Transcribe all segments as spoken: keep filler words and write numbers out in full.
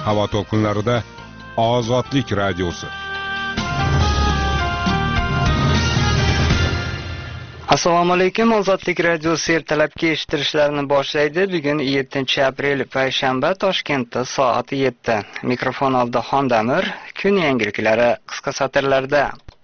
havo to'lqinlarida Ozodlik radiosi. Assalomu alaykum. Ozodlik radiosi ertalabki eshittirishlarni boshlaydi. Bugun yettinchi aprel payshanba, Toshkentda soat yetti. Mikrofon oldida Xondamir. Kun yangiliklari qisqa satrlarda.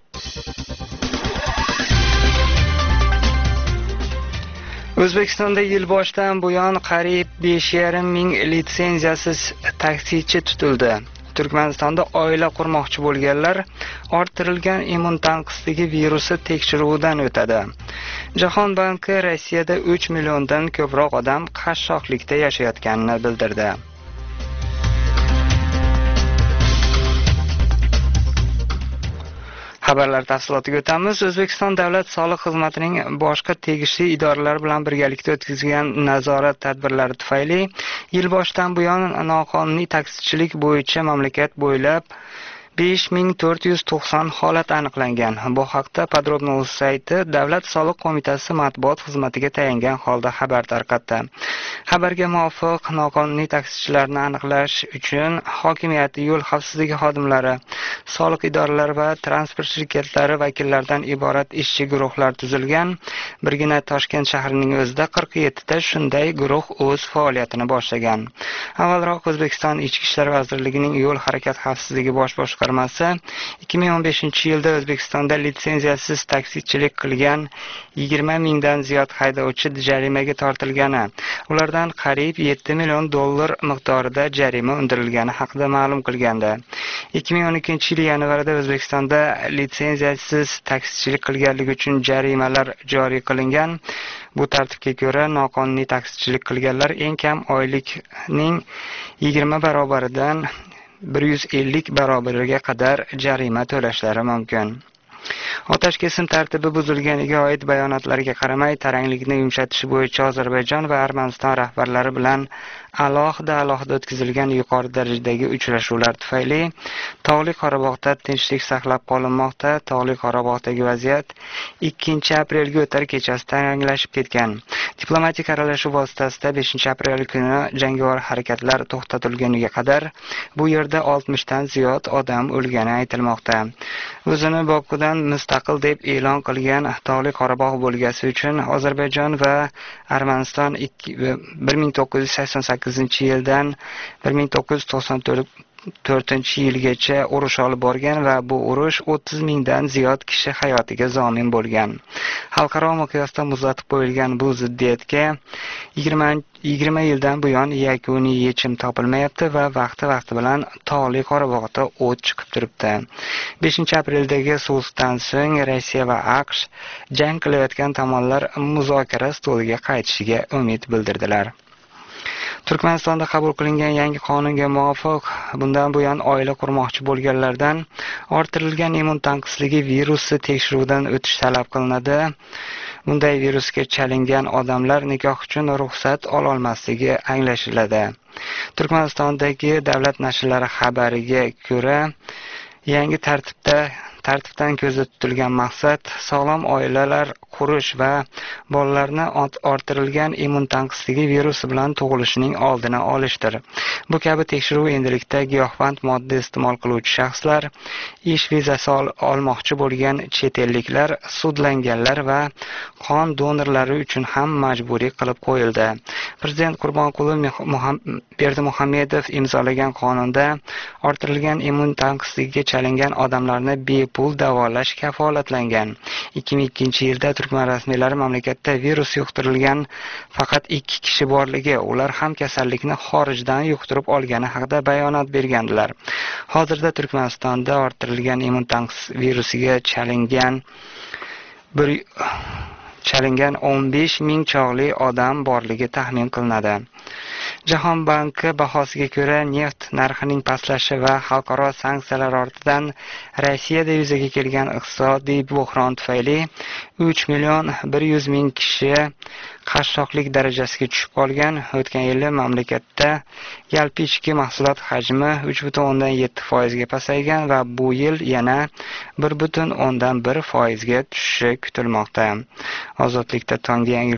O'zbekistonda yil boshidan buyon qariyb besh yarim ming litsenziyasiz taksichi tutildi. Turkmanistonda oila qurmoqchi bo'lganlar orttirilgan immun tanqisligi virusi tekshiruvdan o'tadi. Jahon banki Rossiyada uch milliondan ko'proq odam qashshoqlikda yashayotganini bildirdi. Xabarlar tafsilotiga o'tamiz. O'zbekiston Davlat soliq xizmatining boshqa tegishli idoralar bilan birgalikda o'tkazilgan nazorat tadbirlari tufayli yil boshidan buyon noqonuniy taksichilik bo'yicha mamlakat bo'ylab besh ming to'rt yuz to'qson holat aniqlangan. Bu haqda Podrobnoy sayti Davlat soliq qo'mitasi matbuot xizmatiga tayangan holda xabar tarqatdi. Xabarga muvofiq, noqonuniy taksichilarni aniqlash uchun hokimiyat, yo'l xavfsizligi xodimlari, soliq idoralari va transport shirkatlari vakillaridan iborat ishchi guruhlar tuzilgan. Birgina Toshkent shahrining o'zida qirq yetti ta shunday guruh o'z faoliyatini boshlagan. Avvalroq O'zbekiston Ichki ishlar vazirligining yo'l harakat xavfsizligi bosh boshqarmasi ikki ming o'n beshinchi yilda O'zbekistonda litsenziyasiz taksichilik qilgan yigirma mingdan ziyod haydovchi jarimaga tortilgani, ulardan qariyb yetti million dollar miqdorida jarima undirilgani haqida ma'lum qilgandi. ikki ming o'n ikkinchi yil yanvarida O'zbekistonda litsenziyasiz taksichilik qilganligi uchun jarimalar joriy qilingan. Bu tartibga ko'ra, noqonuniy taksichilik qilganlar eng kam oylikning yigirma barobaridan bir yuz ellik barobariga qadar jarima to'lashlari mumkin. Otash kesim tartibi buzilganiga oid bayonotlarga qaramay, taranglikni yumshatish bo'yicha Ozarbayjon va Armaniston rahbarlari bilan alohida-alohida o'tkazilgan yuqori darajadagi uchrashuvlar tufayli Tog'li Qorabog'da tinchlik saqlab qolinmoqda. Tog'li Qorabog'dagi vaziyat ikkinchi aprelga o'tar kechasi taranglashib ketgan. Diplomatik aralashuv vositasida beshinchi aprel kuni jangovar harakatlar to'xtatilganiga qadar bu yerda oltmishdan ziyod odam o'lgani aytilmoqda. O'zini Bokudan mustaqil deb e'lon qilgan Tog'li Qorabog' bo'lgasi uchun Ozarbayjon va Armaniston bir ming to'qqiz yuz sakson sakkizinchi yildan bir ming to'qqiz yuz to'qson to'rtinchi yilgacha urush olib borgan va bu urush o'ttiz mingdan ziyod kishi hayotiga zomin bo'lgan. Xalqaro miqyosda muzlatib qo'yilgan bu ziddiyatga yigirma yildan buyon yakuniy yechim topilmayapti va vaqti-vaqti bilan Tog'li Qorabog'da o't chiqib turibdi. beshinchi apreldagi sulhdan so'ng Rossiya va AQSh jang qilayotgan tomonlar muzokara stoliga qaytishiga umid bildirdilar. Turkmanistonda qabul qilingan yangi qonunga muvofiq, bundan buyon oila qurmoqchi bo'lganlardan orttirilgan immun tanqisligi virusi tekshiruvdan o'tish talab qilinadi. Bunday virusga chalingan odamlar nikoh uchun ruxsat ola olmasligi anglashiladi. Turkmanistondagi davlat nashrlari xabariga ko'ra, yangi tartibda tartibdan ko'zda tutilgan maqsad sog'lom oilalar qurish va bolalarni orttirilgan immun tanqisligi virusi bilan tug'ilishining oldini olishdir. Bu kabi tekshiruv endilikda giyohvand modda iste'mol qiluvchi shaxslar, ish vizasi olmoqchi bo'lgan chet elliklar, sudlanganlar va qon donorlari uchun ham majburiy qilib qo'yildi. Prezident Qurbonquli Berdimuhamedov imzolagan qonunda orttirilgan immun tanqisligiga chalingan odamlarni bepul davolash kafolatlangan. ikki ming ikkinchi yilda Turkman rasmiylari mamlakatda virus yuqtirilgan faqat ikki kishi borligi, ular ham kasallikni xorijdan yuqtirib olgani haqida bayonot bergandilar. Hozirda Turkmanistonda orttirilgan immun tanqis virusiga chalingan bir chalingan o'n besh ming chog'li odam borligi taxmin qilinadi. Jahon banki bahosiga ko'ra, neft narxining pastlashi va xalqaro sanksiyalar ortidan Rossiyada yuzaga kelgan iqtisodiy buhron tufayli uch million bir yuz ming kishi qashshoqlik darajasiga tushib qolgan. O'tgan yili mamlakatda yalpi ichki mahsulot hajmi uch butun o'ndan yetti foizga pasaygan va bu yil yana bir butun o'ndan bir foizga tushishi kutilmoqda. Ozodlikda tonggi yangi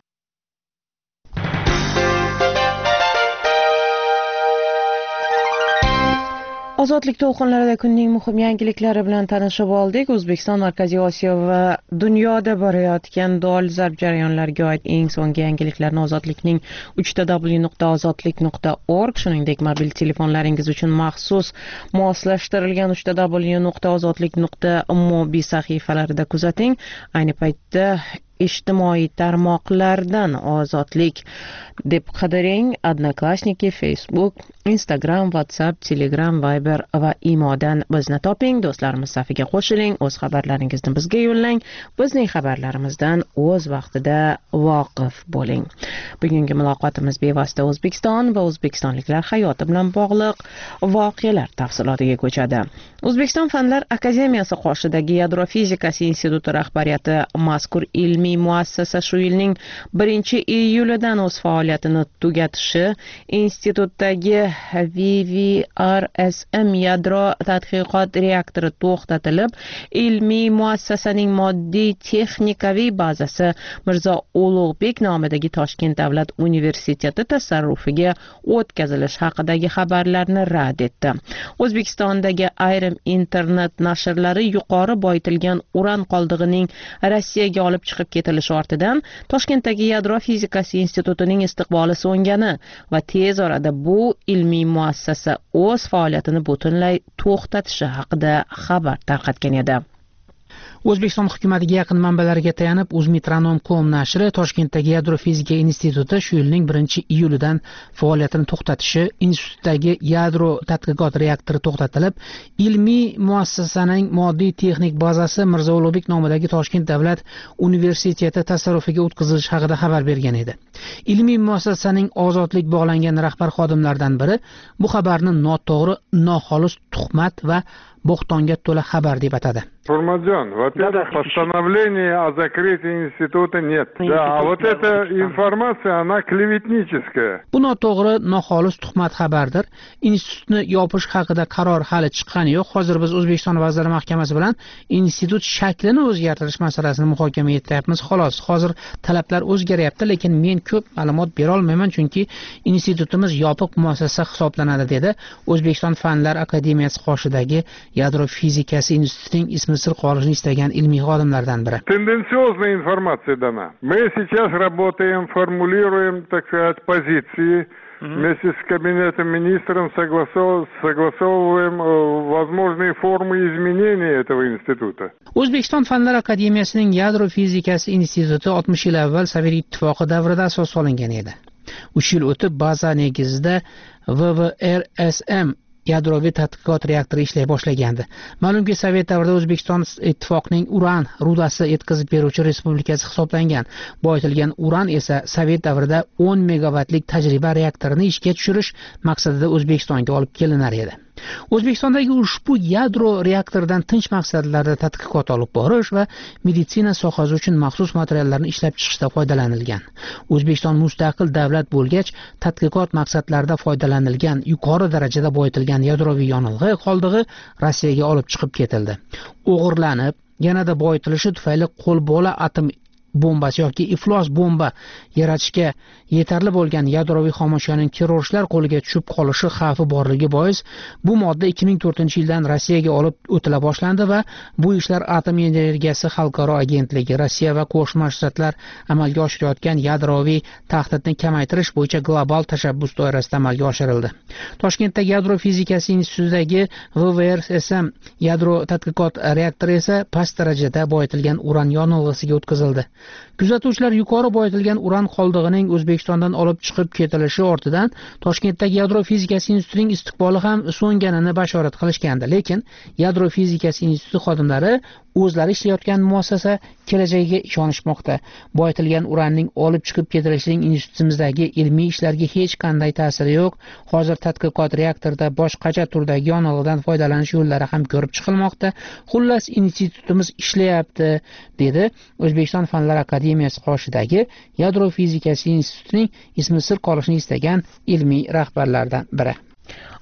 Ozodlik to'lqinlarida kunning muhim yangiliklari bilan tanishib oldik. O'zbekiston, Markaziy Osiyo va dunyoda borayotgan dolzarb jarayonlarga oid eng so'nggi yangiliklarni Ozodlikning uch w nuqta ozodlik nuqta org, shuningdek mobil telefonlaringiz uchun maxsus moslashtirilgan uch w nuqta ozodlik nuqta mobi sahifalarida kuzating. Ayni paytda ijtimoiy tarmoqlardan Ozodlik deb qidiring. Odnoklassniki, Facebook, Instagram, WhatsApp, Telegram, Viber va Imodan bizni toping. Do'stlarimiz safiga qo'shiling, o'z xabarlaringizni bizga yo'llang. Bizning xabarlarimizdan o'z vaqtida voqif bo'ling. Bugungi muloqotimiz bevosita O'zbekiston va o'zbekistonliklar hayoti bilan bog'liq voqealar tafsilotiga ko'chadi. O'zbekiston Fanlar akademiyasi qoshidagi Yadro fizikasi instituti rahbariyati mazkur ilmiy muassasa shu yilning birinchi iyulidan o'z faoliyatini tugatishi, institutdagi V V R S M yadro tadqiqot reaktori to'xtatilib, ilmiy muassasaning moddiy texnikaviy bazasi Mirzo Ulug'bek nomidagi Toshkent davlat universiteti tasarrufiga o'tkazilishi haqidagi xabarlarni rad etdi. O'zbekistondagi ayrim internet nashrlari yuqori boyitilgan uran qoldig'ining Rossiyaga olib chiqib ketilishi ortidan Toshkentdagi Yadro fizikasi institutining istiqboli so'ngani va tez orada bu ilmiy muassasa o'z faoliyatini butunlay to'xtatishi haqida xabar tarqatgan edi. O'zbekiston hukumatiga yaqin manbalarga tayanib, Uzmetronom nokta com nashri Toshkentdagi Yadro fizika instituti shu yilning birinchi iyulidan faoliyatini to'xtatishi, institutdagi yadro tadqiqot reaktori to'xtatilib, ilmiy muassasaning moddiy texnik bazasi Mirzo Ulug'bek nomidagi Toshkent davlat universiteti tasarrufiga o'tkazilishi haqida xabar bergan edi. Ilmiy muassasaning Ozodlik bog'langan rahbar xodimlaridan biri bu xabarni noto'g'ri, noxolis tuhmat va bo'xtonga to'la xabar deb atadi. Турмадзян, во-первых, постановления о закрытии института нет. Да, а вот эта информация, она клеветническая. Bu noto'g'ri, noxolis tuhmat xabardir. Institutni yopish haqida qaror hali chiqqani yo'q. Hozir biz O'zbekiston Vazirlar Mahkamasi bilan institut shaklini o'zgartirish masalasini muhokama etyapmiz. Xolos, hozir talablar o'zgaryapti, lekin men ko'p ma'lumot bera olmayman, chunki institutimiz yopiq muassasa hisoblanadi, dedi O'zbekiston Fanlar akademiyasi qoshidagi Yadro fizikasi institutining ismi sir qolishini istagan ilmiy xodimlardan biri. Тенденциозная информация дана. Мы сейчас работаем, формулируем, так сказать, позиции. Вместе с кабинетом министров согласовываем возможные формы изменения этого института. O'zbekiston Fanlar akademiyasining Yadro fizikasi instituti oltmish yil avval Sovet ittifoqi davrida asos solingan edi. uch yil o'tib baza negizida V V R S M yadroviy tadqiqot reaktori ishlay boshlagandi. Ma'lumki, Sovet davrida O'zbekiston ittifoqining uran rudasi yetkazib beruvchi respublikasi hisoblangan. Boyitilgan uran esa Sovet davrida o'n megavatlik tajriba reaktorini ishga tushirish maqsadida O'zbekistonga olib kelinar edi. O'zbekistondagi ushbu yadro reaktoridan tinch maqsadlarda tadqiqot olib borish va meditsina sohasi uchun maxsus materiallarni ishlab chiqishda foydalanilgan. O'zbekiston mustaqil davlat bo'lgach, tadqiqot maqsadlarida foydalanilgan yuqori darajada boyitilgan yadroviy yonilg'i qoldig'i Rossiyaga olib chiqib ketildi. O'g'irlanib, yanada boyitilishi tufayli qo'lbola atom bombasi yoki iflos bomba yaratishga yetarli bo'lgan yadroviy xomashyoning terrorchilar qo'liga tushib qolishi xavfi borligi bois bu modda ikki ming to'rtinchi yildan Rossiyaga olib o'tila boshlandi va bu ishlar Atom energiyasi xalqaro agentligi, Rossiya va Qo'shma Shtatlar amalga oshirayotgan yadroviy tahdidni kamaytirish bo'yicha global tashabbus doirasida amalga oshirildi. Toshkentdagi Yadro fizikasi institutidagi V V R S M yadro tadqiqot reaktori esa past darajada boyitilgan uran yonilg'isiga o'tkazildi. Kuzatuvchilar yuqori boyitilgan uran qoldig'ining O'zbekistondan olib chiqib ketilishi ortidan Toshkentdagi Yadro fizikasi institutining istiqboli ham so'nganini bashorat qilishgandi, lekin Yadro fizikasi instituti xodimlari o'zlari ishlayotgan muassasa kelajagiga ishonishmoqda. Boyitilgan uranning olib chiqib ketilishining institutimizdagi ilmiy ishlarga hech qanday ta'siri yo'q. Hozir tadqiqot reaktorida boshqacha turdagi yonilg'idan foydalanish yo'llari ham ko'rib chiqilmoqda. Xullas, institutimiz ishlayapti, dedi O'zbekiston Fanlar akademiyasi qoshidagi Yadro fizikasi institutining ismi sir qolishini istagan ilmiy rahbarlardan biri.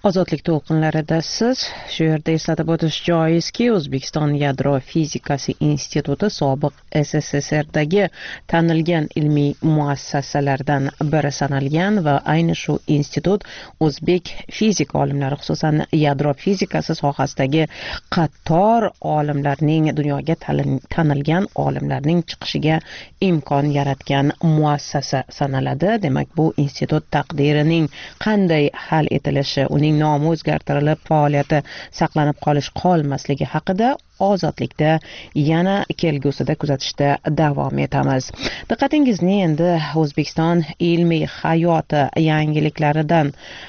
Ozodlik to'lqinlarida siz, shu yerda eslatib o'tish joizki, O'zbekiston Yadro fizikasi instituti sobiq S S S Rdagi tanilgan ilmiy muassasalardan biri sanalgan va ayni shu institut o'zbek fizik olimlari, xususan yadro fizikasi sohasidagi qator olimlarning, dunyoga tanilgan olimlarning chiqishiga imkon yaratgan muassasa sanaladi. Demak, bu institut taqdirining qanday hal etilishi, uning nomi o'zgartirilib, faoliyati saqlanib qolish qolmasligi haqida Ozodlikda yana kelgusida kuzatishda davom etamiz. Diqqatingizni endi O'zbekiston ilmiy hayoti yangiliklaridan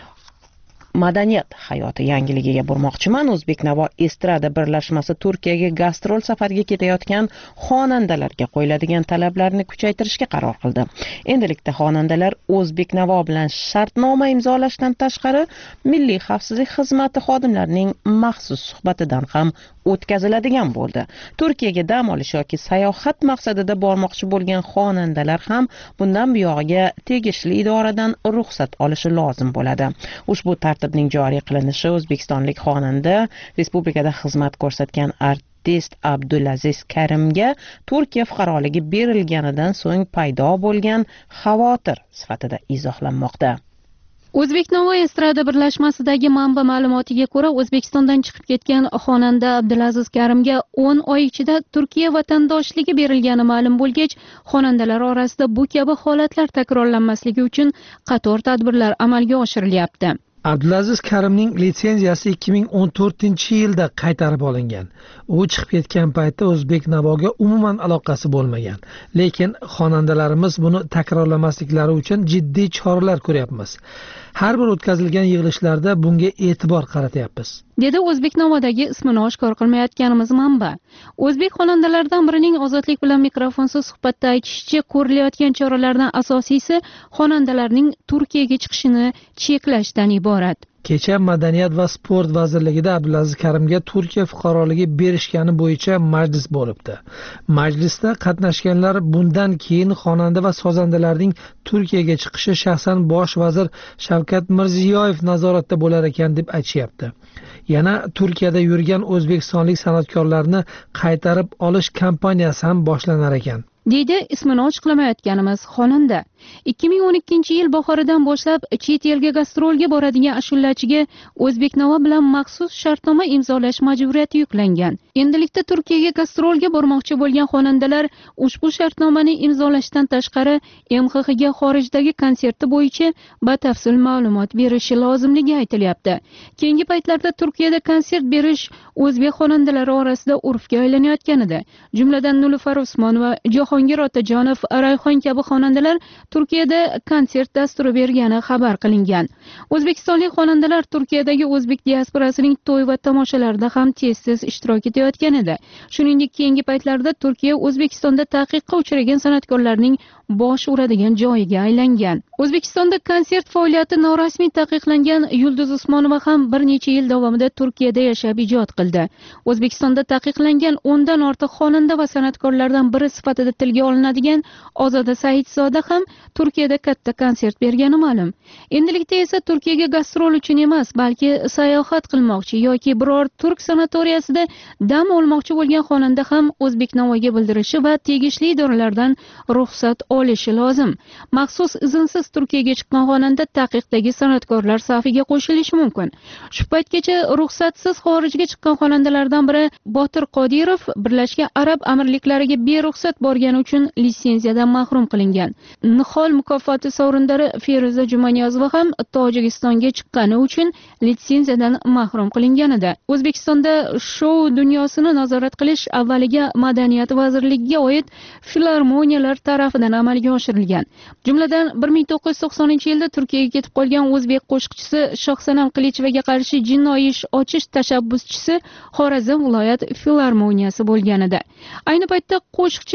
madaniyat hayoti yangiligiga burmoqchiman. O'zbeknavo estrada birlashmasi Turkiyaga gastrol safariga ketayotgan xonandalarga qo'yiladigan talablarni kuchaytirishga qaror qildi. Endilikda xonandalar O'zbeknavo bilan shartnoma imzolashdan tashqari Milliy xavfsizlik xizmati xodimlarining maxsus suhbatidan ham o'tkaziladigan bo'ldi. Turkiyaga dam olish yoki sayohat maqsadida bormoqchi bo'lgan xonandalar ham bundan buyog'iga tegishli idoradan ruxsat olishi lozim bo'ladi. Ushbu tartibning joriy qilinishi o'zbekistonlik xonanda respublikada xizmat ko'rsatgan artist Abdulaziz Karimga Turkiya fuqaroligi berilganidan so'ng paydo bo'lgan xavotir sifatida izohlanmoqda. O'zbeknavo estrada birlashmasidagi manba ma'lumotiga ko'ra, O'zbekistondan chiqib ketgan xonanda Abdulaziz Karimga o'n oy ichida Turkiya vatandoshligi berilgani ma'lum bo'lgach, xonandalar orasida bu kabi holatlar takrorlanmasligi uchun qator tadbirlar amalga oshirilyapti. Abdulaziz Karimning litsenziyasi ikki ming o'n to'rtinchi yilda qaytarib olingan. U chiqib ketgan paytda O'zbeknavoga umuman aloqasi bo'lmagan. Lekin xonandalarimiz buni takrorlamasliklari uchun jiddiy choralar ko'ryapmiz. Har bir o'tkazilgan yig'ilishlarda bunga e'tibor qaratyapmiz, dedi O'zbeknavodagi ismini oshkor qilmayotganimiz manba. O'zbek xonandalaridan birining Ozodlik bilan mikrofonsiz suhbatda aytishicha, ko'rilayotgan choralardan asosiysi xonandalarning Turkiyaga chiqishini cheklashdan iborat. Kecha Madaniyat va sport vazirligida Abdulaziz Karimga Turkiya fuqaroligi berishgani bo'yicha majlis bo'libdi. Majlisda qatnashganlar bundan keyin xonanda va sozandalarning Turkiyaga chiqishi shaxsan bosh vazir Shavkat Mirziyoyev nazoratda bo'lar ekan deb aytishyapti. Yana Turkiyada yurgan o'zbekistonlik san'atkorlarni qaytarib olish kampaniyasi ham boshlanar ekan, deydi ismini ochiqlamayotganimiz xonanda. ikki ming o'n ikkinchi yil bahoridan boshlab chet elga gastrolga boradigan ashulachiga O'zbeknavo bilan maxsus shartnoma imzolash majburiyati yuklangan. Endilikda Turkiyaga gastrolga bormoqchi bo'lgan xonandalar ushbu shartnomani imzolashdan tashqari M X X ga xorijdagi konserti bo'yicha batafsil ma'lumot berishi lozimligi aytilyapti. Keyingi paytlarda Turkiyada konsert berish o'zbek xonandalari orasida urfga aylanayotganida, jumladan Nilufar Usmon va Jahongir Otajonov, Rayhon kabi xonandalar Turkiyada konsert dasturi bergani xabar qilingan. O'zbekistonlik xonandalar Turkiyadagi o'zbek diasporasining to'y va tomoshalarida ham tez-tez ishtirok etayotgan edi. Shuningdek, keyingi paytlarda Turkiya O'zbekistonda taqiqqa uchragan san'atkorlarning bosh uradigan joyiga aylangan. O'zbekistonda konsert faoliyati norasmiy taqiqlangan Yulduz Usmonova ham bir necha yil davomida Turkiyada yashab ijod qildi. O'zbekistonda taqiqlangan o'ndan ortiq xonanda va san'atkorlardan biri sifatida tilga olinadigan Ozoda Saidzoda ham Turkiyada katta konsert bergani ma'lum. Endilikda esa Turkiyaga gastrol uchun emas, balki sayohat qilmoqchi yoki biror turk sanatoriyasida dam olmoqchi bo'lgan xonanda ham O'zbeknavoga bildirishi va tegishli idoralardan ruxsat olishi lozim. Maxsus izinsiz Turkiyaga chiqqan xonanda taqiqdagi san'atkorlar safiga qo'shilishi mumkin. Shu paytgacha ruxsatsiz xorijga chiqqan xonandalardan biri Botir Qodirov Birlashgan Arab Amirliklariga beruxsat borgani uchun litsenziyadan mahrum qilingan. Nihol mukofoti sovrindori Feruza Jumaniyozova ham Tojikistonga chiqqani uchun litsenziyadan mahrum qilingan edi. O'zbekistonda shou dunyosini nazorat qilish avvaliga Madaniyat vazirligiga oid filarmoniyalar tarafidan amalga oshirilgan. Jumladan bir ming to'qqiz yuz to'qsoninchi yilda Turkiyaga ketib qolgan o'zbek qo'shiqchisi Shohsanam Qilichevaga qarshi jinoiy ish ochish tashabbuschisi Xorazm viloyat filarmoniyasi bo'lgan edi. Ayni paytda qo'shiqchilar jalovi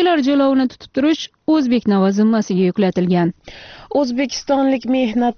aylovini tutib turish O'zbeknavo zimmasiga yuklatilgan. O'zbekistonlik mehnat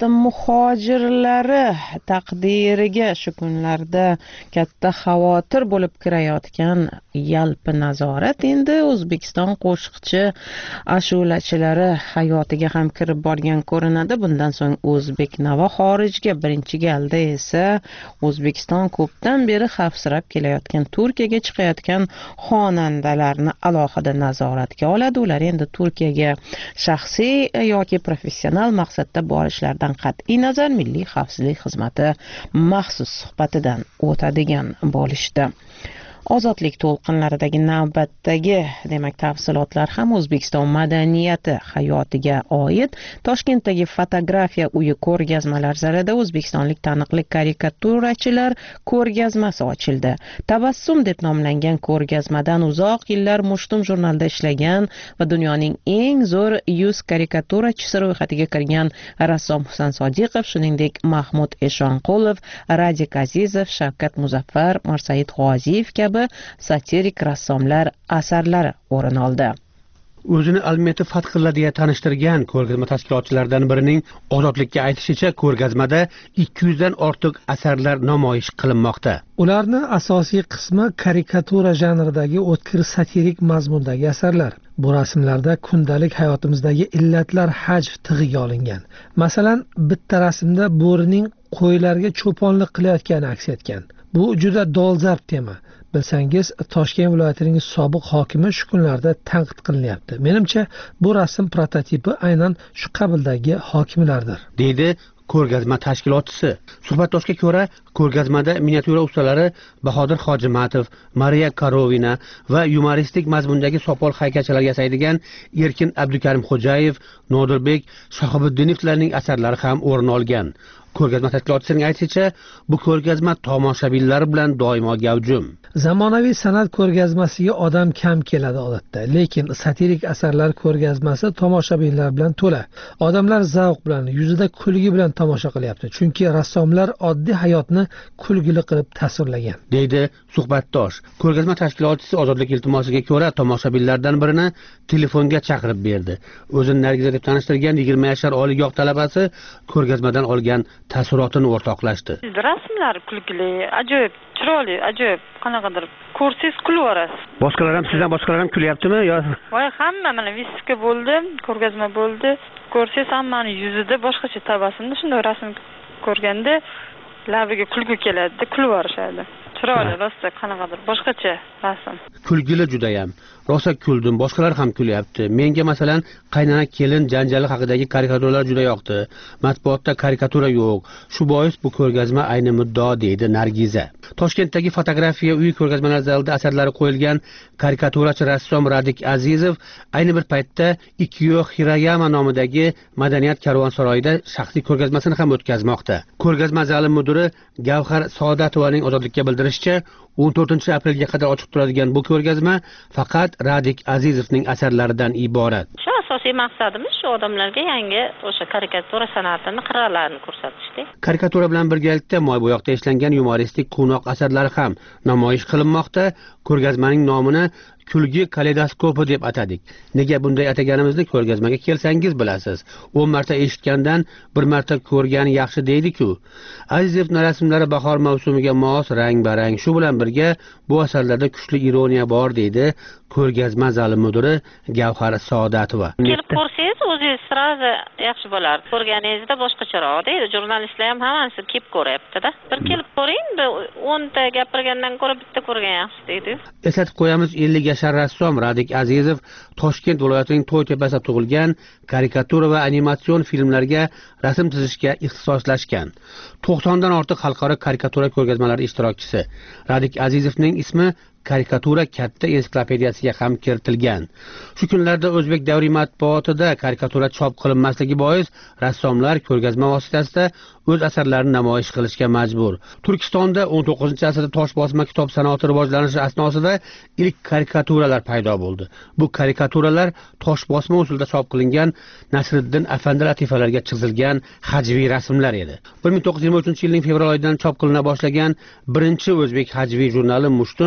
muhojirlari taqdiriga shu kunlarda katta xavotir bo'lib kirayotgan yalpi nazorat endi O'zbekiston qo'shiqchi ashulachilari hayotiga ham kirib borgan ko'rinadi. Bundan so'ng O'zbeknavo xorijga, birinchi galda esa O'zbekiston ko'pdan beri xavfsirab kelayotgan Turkiyaga chiqayotgan xonandalarni alohida nazoratga oladi. Ular endi Turkiyaga shaxsiy yoki professional maqsadda borishlaridan qat'iy nazar Milliy xavfsizlik xizmati maxsus suhbatidan o'tadigan bo'lishdi. Ozodlik to'lqinlaridagi navbatdagi demak tafsilotlar ham O'zbekiston madaniyati hayotiga oid Toshkentdagi fotografiya uyi ko'rgazmalar zalida o'zbekistonlik taniqli karikaturachilar ko'rgazmasi ochildi. Tabassum deb nomlangan ko'rgazmadan uzoq yillar Mushtum jurnalida ishlagan va dunyoning eng zo'r yuz karikaturachisi ro'yxatiga kirgan rassom Husan Sodiqov, shuningdek Mahmud Eshonqulov, Radik Azizov, Shavkat Muzaffar, Mirsaid G'oziyev kabi satirik rassomlar asarlari o'rin oldi. O'zini Almeti Fathilla deya tanishtirgan ko'rgazma tashkilotchilaridan birining Ozodlikka aytishicha, ko'rgazmada ikki yuz dan ortiq asarlar namoyish qilinmoqda. Ularni asosiy qismi karikatura janridagi o'tkir satirik mazmundagi asarlar. Bu rasmlarda kundalik hayotimizdagi illatlar hajv tig'iga olingan. Masalan, bitta rasmda bo'rining qo'ylarga cho'ponlik qilayotgani aks etgan. Bu juda dolzarb tema. Bilsangiz, Toshkent viloyatining sobiq hokimi shu kunlarda tanqid qilinyapti. Menimcha, bu rasm prototipi aynan shu qabildagi hokimlardir, deydi ko'rgazma tashkilotchisi. Suhbatdoshga ko'ra, ko'rgazmada miniatyura ustalari Bahodir Hojimatov, Mariya Karovina va yumoristik mazmundagi sopol haykalchalar yasaydigan Erkin Abdukarim Xo'jayev, Nodirbek Shahobiddinowlarning asarlari ham o'rin olgan. Ko'rgazma tashkilotchisining aytishicha, bu ko'rgazma tomoshabinlar bilan doimo gavjum. Zamonaviy san'at ko'rgazmasiga odam kam keladi odatda, lekin satirik asarlar ko'rgazmasi tomoshabinlar bilan to'la. Odamlar zavq bilan, yuzida kulgi bilan tomosha qilyapti, chunki rassomlar oddiy hayotni kulgili qilib tasvirlagan, deydi suhbatdosh. Ko'rgazma tashkilotchisi Ozodlik iltimosiga ko'ra tomoshabinlardan birini telefonga chaqirib berdi. O'zini Nargiza deb tanishtirgan yigirma yashar oliygoh talabasi ko'rgazmadan olgan taassurotini o'rtoqlashdi. Rasmlar kulgili, ajoyib, chiroyli, ajoyib, qanaqadir ko'rsangiz kulib olasiz. Boshqalar ham sizdan boshqalar ham kulyaptimi yo? Voy, hamma mana viska bo'ldi, ko'rgazma bo'ldi. Ko'rsangiz hammani yuzida boshqacha tabassumda, shunday rasm ko'rganda labiga kulgu keladi, kulib yorishadi. Chiroyli, rosa qanaqadir boshqacha rasm. Kulgili juda ham. Rosa kuldim, boshqalar ham kulyapti. Menga masalan qaynana kelin janjali haqidagi karikaturalar juda yoqdi. Matbuotda karikatura yo'q. Shu bois bu ko'rgazma ayni muddao, deydi Nargiza. Toshkentdagi fotografiya uyi ko'rgazmalar zalida asarlari qo'yilgan karikaturachi rassom Radik Azizov ayni bir paytda Ikkiyo Hirayama nomidagi madaniyat karvonsaroyida shaxsiy ko'rgazmasini ham o'tkazmoqda. Ko'rgazma zali mudiri Gavhar Saodatovaning Ozodlikka bildirishicha, o'n to'rtinchi aprelga qadar ochiq turadigan bu ko'rgazma faqat Radik Azizovning asarlaridan iborat. Shu asosiy maqsadimiz shu odamlarga yangi o'sha karikatura san'atini qirralarini ko'rsatishdi. Karikatura bilan birgalikda moybo'yoqda ishlangan yumoristik quvnoq asarlari ham namoyish qilinmoqda. Ko'rgazmaning nomini kulgi kaleidoskopi deb atadik. Nega bunday ataganimizni ko'rgazmaga kelsangiz bilasiz. o'n marta eshitgandan bir marta ko'rgan yaxshi deydi-ku. Azizovning rasmlari bahor mavsumiga mos, rang-barang. Shu bilan birga bu asarlarda kuchli ironiya bor, deydi ko'rgazma zali mudiri Gavhar Saodatova. Kelib ko'rsangiz o'zingiz sirazi yaxshi bo'lar. Ko'rganingizda boshqacharoq deydi. Jurnalistlar ham hammasi kelib ko'ryapti-da. Bir kelib ko'ring, o'nta gapirgandan ko'ra bitta ko'rgan yaxshi deydi. Eslatib qo'yamiz, ellik yashar rassom Radik Azizov Toshkent viloyatining To'ytepasida tug'ilgan, karikatura va animatsion filmlarga rasm chizishga ixtisoslashgan. to'qsondan ortiq xalqaro karikatura ko'rgazmalari ishtirokchisi. Radik Azizovning ismi karikatura katta ensiklopediyasiga ham kiritilgan. Shu kunlarda o'zbek davriy matbuotida karikatura chop qilinmasligi bois rassomlar ko'rgazma vositasida o'z asarlarini namoyish qilishga majbur. Turkistonda o'n to'qqizinchi asrda tosh bosma kitob sanoati rivojlanishi asnosida ilk karikaturalar paydo bo'ldi. Bu karikaturalar tosh bosma usulda chop qilingan Nasriddin Afandi latifalarga chizilgan hajviy rasmlar edi. bir ming to'qqiz yuz yigirma uchinchi yilning fevral oyidan chop qilina boshlagan birinchi o'zbek hajviy jurnali Mushtum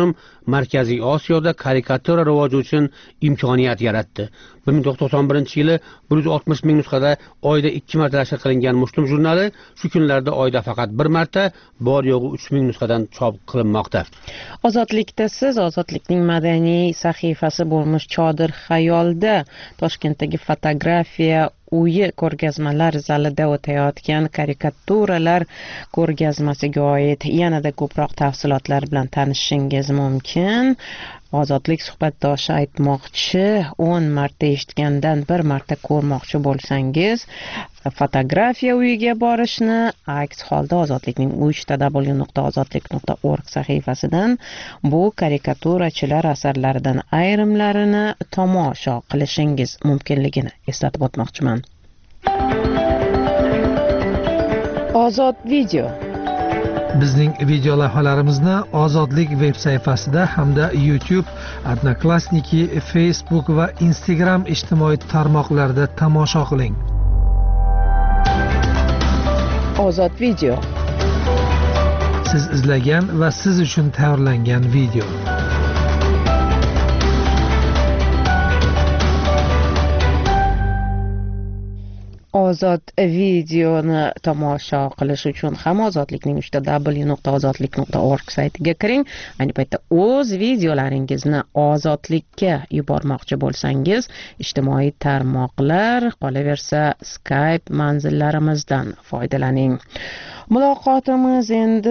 Markaziy Osiyoda karikatura rivoji uchun imkoniyat yaratdi. bir ming to'qson to'qson birinchi yili bir yuz oltmish ming nusxada oyda ikki marta nashr qilingan Muslim jurnali shu kunlarda oyda faqat bir marta, bor yo'g'i uch ming nusxadan chop qilinmoqda. Ozodlikda siz Ozodlikning madaniy sahifasi bo'lmish Chodir Xayolda Toshkentdagi fotografiya uyi ko'rgazmalar zalida o'tayotgan karikaturalar ko'rgazmasiga oid yanada ko'proq tafsilotlar bilan tanishishingiz mumkin. Ozodlik suhbatdoshi aytmoqchi, o'n marta eshitgandan bir marta ko'rmoqchi bo'lsangiz, fotografiya uyiga borishni, aks holda Ozodlikning uch w nuqta ozodlik nuqta org sahifasidan bu karikaturachilar asarlaridan ayrimlarini tomosha qilishingiz mumkinligini eslatib o'tmoqchiman. Ozod video. Bizning video lavhalarimizni Ozodlik veb sayfasida hamda YouTube, Odnoklassniki, Facebook va Instagram ijtimoiy tarmoqlarida tomosha qiling. Ozod video. Siz izlagan va siz uchun tayyorlangan video. Ozod videoni tomosha qilish uchun ham Ozodlikning uch w nuqta ozodlik nuqta org saytiga kiring. Ayni paytda o'z videolaringizni Ozodlikka yubormoqchi bo'lsangiz, ijtimoiy tarmoqlar, qolaversa Skype manzillarimizdan foydalaning. Muloqotimiz endi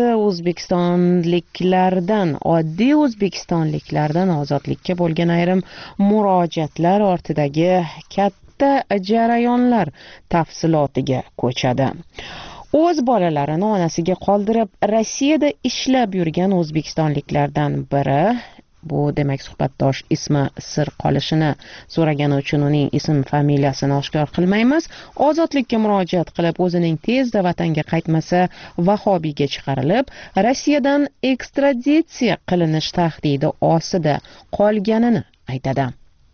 o'zbekistonliklardan, oddiy o'zbekistonliklardan Ozodlikka bo'lgan ayrim murojaatlar ortidagi katta jarayonlar tafsilotiga ko'chadi. O'z bolalarini onasiga qoldirib Rossiyada ishlab yurgan o'zbekistonliklardan biri, bu demak suhbatdosh ismi sir qolishini so'ragani uchun uning ism familiyasini oshkor qilmaymiz, Ozodlikka murojaat qilib o'zining tezda vatanga qaytmasa vahobiyga chiqarilib, Rossiyadan ekstraditsiya qilinish tahdidi ostida qolganini aytadi.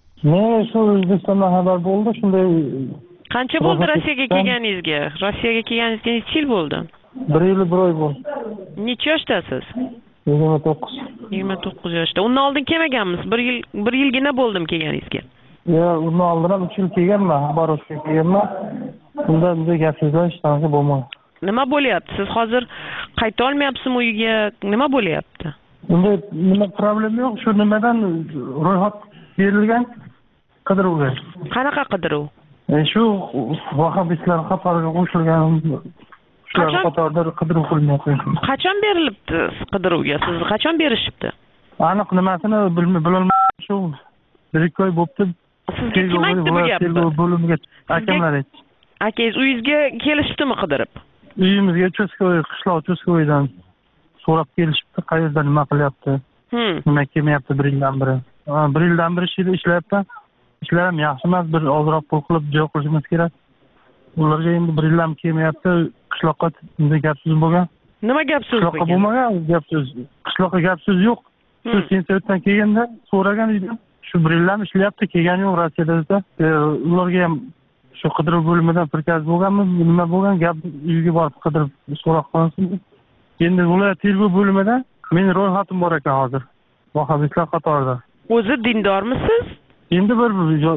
Men shu O'zbekistondan xabar bo'ldi, shunday. Qancha bo'ldi Rossiyaga kelganingizga? Rossiyaga kelganingizga necha yil bo'ldi? bir yil bir oy bo'ldi. Necha yoshdasiz? yigirma to'qqiz. yigirma to'qqiz yoshda. Undan oldin kelmaganmiz. bir yil bir yilgina bo'ldim kelganingizga. Yo'q, undan oldin ham uch yil kelganman, Xabarovskka kelganman. Unda bunday gap so'zlar hech qanaqa bo'lmagan. Nima bo'lyapti? Siz hozir qayta olmayapsizmi uyga? Nima bo'lyapti? Unda nima problem yo'q, shu nimadan ro'yxat berilgan qidiruvga. Qanaqa qidiruv? E shu vahobistlar qatoriga qo'shilgan shular qatorida qidiruv qilyapti. Qachon berilibdi qidiruvga? Sizni qachon berishibdi? Aniq nimasini bilolmayman, shu bir ikki oy bo'libdi. Sizga kim aytdi bu gapni? Bo'limga akamlar aytdi. Akangiz uyingizga kelishibdimi qidirib? Uyimizga Cho'skoy, qishloq Cho'skoydan so'rab kelishibdi, qayerda nima qilyapti, nima kelmayapti bir yildan beri. bir yildan beri ishida ishlayapti. Ishlar ham yaxshi emas, bir ozroq pul qilib joy qilishimiz kerak. Ularga endi bir yildan kelmayapti, qishloqqa bunday gap so'z bo'lgan. Nima gap so'z bo'lgan? Qishloqqa bo'lmagan gap so'z. Qishloqqa gap so'z yo'q. Shu Sensoyatdan kelganda so'ragan edim. Shu bir yildan ishlayapti, kelgani yo'q Rossiyada desa. Ularga ham shu qidiruv bo'limidan prikaz bo'lganmi, nima bo'lgan, gap uyga borib qidirib so'roq qilinsin. Endi viloyat tergov bo'limida mening ro'yxatim bor ekan hozir. Vahobistlar qatorida. O'zi dindormisiz? Endi bir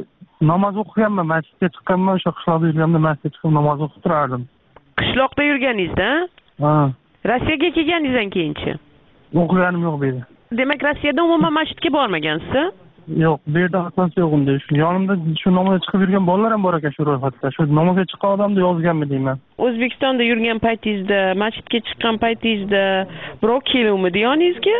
namoz o'qiganman, masjidga chiqqanman, o'sha qishloqda yurganimda masjidga chiqib namoz o'qib turardim. Qishloqda yurganingizda? Ha. Rossiyaga kelganingizdan keyinchi? O'qiganim yo'q bu yerda. Demak, Rossiyada umuman masjidga bormagansiz? Yo'q, bu yerda asosi yo'q unda. Shu yonimda shu namozga chiqib yurgan bolalar ham bor ekan shu ro'yxatda. Shu namozga chiqqan odamni yozganmi deyman. O'zbekistonda yurgan paytingizda, masjidga chiqqan paytingizda birov keluvmidi yoningizga?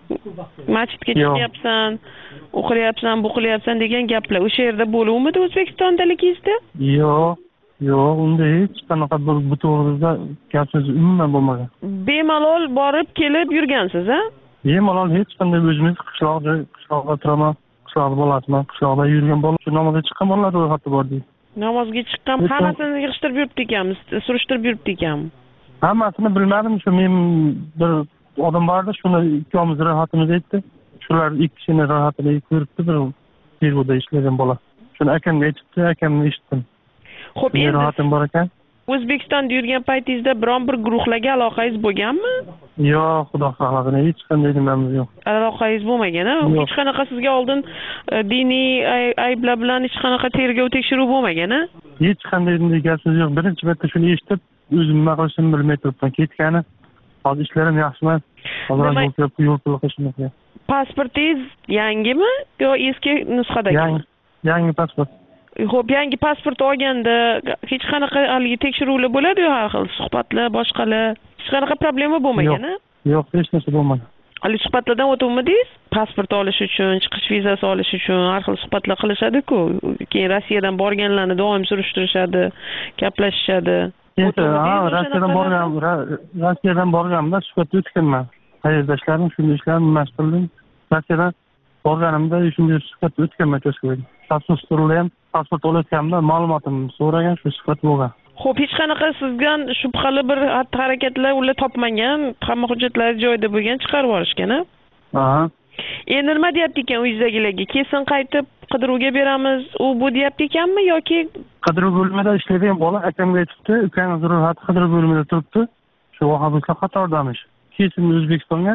Masjidga chiqyapsan, o'qiyapsan, bu qilyapsan degan gaplar o'sha yerda bo'luvmidi O'zbekistondaligingizda? Yo'q, yo'q, unda hech qanaqa bu to'g'risida gap so'z umuman bo'lmagan. Bemalol borib kelib yurgansiz, ha? Bemalol hech qanday o'zimiz qishloqda, qishloqda turaman, qishloqda bo'lasiman, qishloqda yurgan bola, shu namozga chiqqan bolalar ro'yxati bor deydi. Namozga chiqqan hammasini yig'ishtirib yuribdi ekanmiz, surishtirib yuribdi ekanmi? Hammasini bilmadim, shu men bir odam bordi, shuni ikkimiz ro'yxatimiz aytdi. Shular ikki kishini ro'yxatini ko'ribdi, bir tergovda ishlagan bola. Shuni akamga aytibdi, akamni eshitdim. Xo'p, endi ro'yxatim bor ekan. O'zbekistonda yurgan paytingizda biron bir guruhlarga aloqangiz bo'lganmi? Yo'q, xudo xohlasin, hech qanday nimamiz yo'q. Aloqangiz bo'lmagan, a? Hech qanaqa sizga oldin diniy ayblar bilan hech qanaqa tergov tekshiruv bo'lmagan, a? Hech qanday bunday gapsiz yo'q. Birinchi marta shuni eshitib, o'zim nima qilishimni bilmay turibman. Ketgani, hozir ishlarim yaxshi emas. Hozir yo'l pul qilishmoqda. Pasportingiz yangimi yo eski nusxadagi? Yangi, yangi pasport. Xo'p, yangi pasport olganda hech qanaqa haligi tekshiruvlar bo'ladi-yu, har xil suhbatlar, boshqalar. Hech qanaqa problema bo'lmagan-a? Yo'q, hech narsa bo'lmagan. Hali suhbatlardan o'tuvmidingiz? Pasport olish uchun, chiqish vizasi olish uchun har xil suhbatlar qilishadi-ku. Keyin Rossiyadan borganlarni doim surishtirishadi, gaplashishadi. Ha, Rossiyadan borgan, Rossiyadan borganimda suhbatga o'tganman. Qayerda ishlarim, shunday ishlarni mashg'ul qildim. Rossiyadan borganimda shunday suhbatga o'tganman cho'sqaga. Tafsirda ham pasport olayotganimda ma'lumotimni so'ragan, shu suhbat bo'lgan. Xo'p, hech qanaqa sizdan shubhali bir xatti-harakatlar ular topmagan, hamma hujjatlar joyida bo'lgan, chiqarib yuborishgan-a? Ha. Endi nima deyapti ekan uyingizdagilarga? Kesin qaytib qidiruvga beramiz, u bu deyapti ekanmi yoki qidiruv bo'limida ishlaydigan bola akamga aytibdi, ukangiz ro'yxati qidiruv bo'limida turibdi. Shu vahabiylar qatordamish. Kesin O'zbekistonga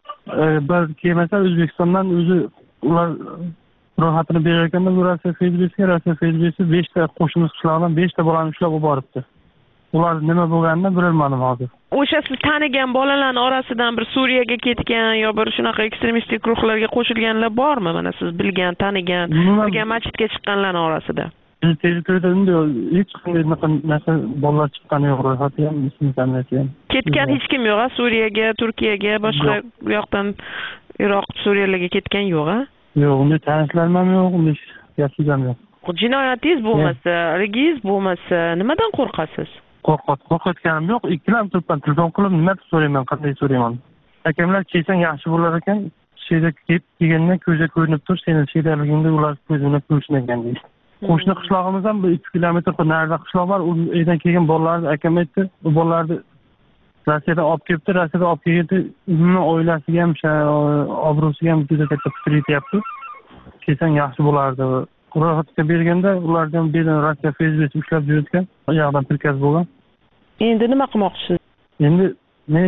bir kelmasa O'zbekistondan o'zi ular ro'yxatini berayotganda bu Rossiya Federatsiyasi, Rossiya Federatsiyasi beshta qo'shni qishloqdan beshta bolani ushlab olib boribdi. Ular nima bo'lganini bilmadim hozir. O'sha siz tanigan bolalarning orasidan bir Suriyaga ketgan yo bir shunaqa ekstremistik guruhlarga qo'shilganlar bormi? Mana siz bilgan, tanigan, birga masjidga chiqqanlarning orasida. Biz territoriyada hech qanday narsa bolalar chiqqani yo'q, ro'yxati ham, ismi tanlasi ham. Ketgan hech kim yo'q-a? Suriyaga, Turkiyaga, boshqa yoqdan Iroq, Suriyalarga ketgan yo'q-a? Yo'q, unday tanishlarım ham yo'q, unday gapsiz ham yo'q. Jinoyatingiz bo'lmasa, rigingiz bo'lmasa, nimadan qo'rqasiz? Qo'rqat, qo'rqayotganim yo'q. Ikkilanib turibman, telefon qilib nima so'rayman, qanday so'rayman. Akamlar kelsang yaxshi bo'lar ekan, sheda kelib kelgandan ko'zga ko'rinib tur, seni shedaligingda ular ko'zini ko'rishmagan deydi. Qo'shni qishlog'imiz ham bir ikki kilometr narida qishloq bor. U yerdan kelgan bolalarni akam aytdi, u bolalarni Rossiyadan olib kelibdi, Rossiyadan olib keldi, umuman oilasiga ham, obro'siga ham juda katta putur yetyapti. Kelsang yaxshi bo'lardi. Ro'yxatga berganda ulardan biri Rossiya Federatsiyasi ushlab yurgan, u yoqdan prikaz bo'lgan. Endi nima qilmoqchisiz? Endi men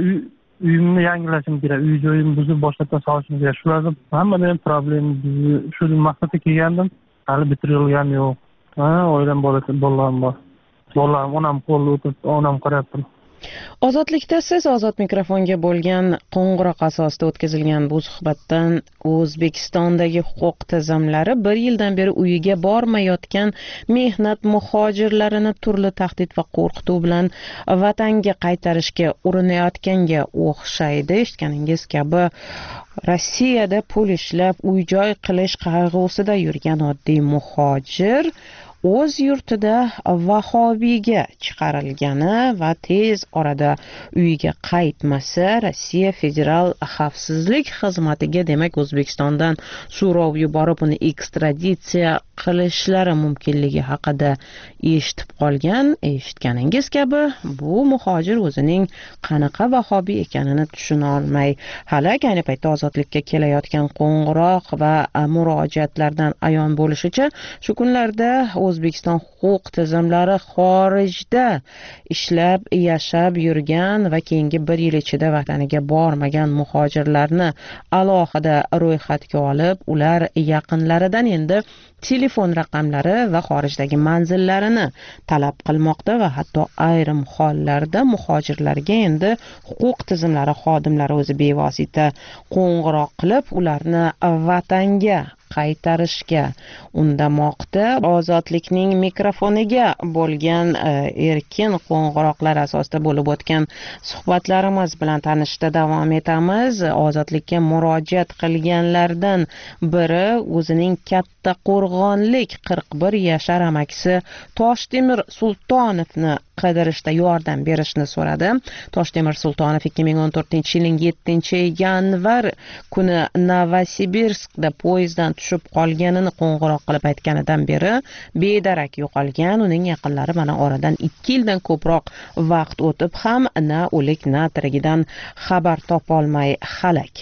uyimni yangilashim kerak, uy joyimni buzib boshqatdan solishim kerak. Shularda hammadan ham problem, shu maqsadga kelgandim, hali bitirilgan yo'q. Ha, oilam bolalarim bor. Bolalarim onam qo'lda o'tirib, onam qarayapti. Ozodlikda siz ozod mikrofonga bo'lgan qo'ng'iroq asosida o'tkazilgan bu suhbatdan O'zbekistondagi huquq tizimlari bir yildan beri uyiga bormayotgan mehnat muhojirlarini turli tahdid va qo'rqituv bilan vatanga qaytarishga urinayotganga o'xshaydi. Eshitganingiz kabi Rossiyada pul ishlab uy-joy qilish qayg'usida yurgan oddiy muhojir o'z yurtida vahobiyga chiqarilgani va tez orada uyiga qaytmasa Rossiya Federal xavfsizlik xizmatiga, demak O'zbekistondan so'rov yuborib uni ekstraditsiya qilishlari mumkinligi haqida eshitib qolgan. Eshitganingiz kabi bu muhojir o'zining qanaqa vahobiy ekanini tushuna olmay, hali ayni paytda ozodlikka kelayotgan qo'ng'iroq va murojaatlardan ayon bo'lishicha, shu kunlarda O'zbekiston huquq tizimlari xorijda ishlab yashab yurgan va keyingi bir yil ichida vataniga bormagan muhojirlarni alohida ro'yxatga olib, ular yaqinlaridan endi telefon raqamlari va xorijdagi manzillarini talab qilmoqda va hatto ayrim hollarda muhojirlarga endi huquq tizimlari xodimlari o'zi bevosita qo'ng'iroq qilib, ularni vatanga qaytarishga undamoqda. Ozodlikning mikrofoniga bo'lgan erkin qo'ng'iroqlar asosida bo'lib o'tgan suhbatlarimiz bilan tanishda davom etamiz. Ozodlikka murojaat qilganlardan biri o'zining katta qo'rg'onlik qirq bir yashar amakisi Toshtemir Sultonovni qidirishda yordam berishni so'radi. Toshtemir Sultonov ikki ming o'n to'rtinchi yilning yettinchi yanvar kuni Novosibirskda poyezddan tushib qolganini qo'ng'iroq qilib aytganidan beri bedarak yo'qolgan. Uning yaqinlari mana oradan ikki yildan ko'proq vaqt o'tib ham na o'lik na tirigidan xabar topolmay halak.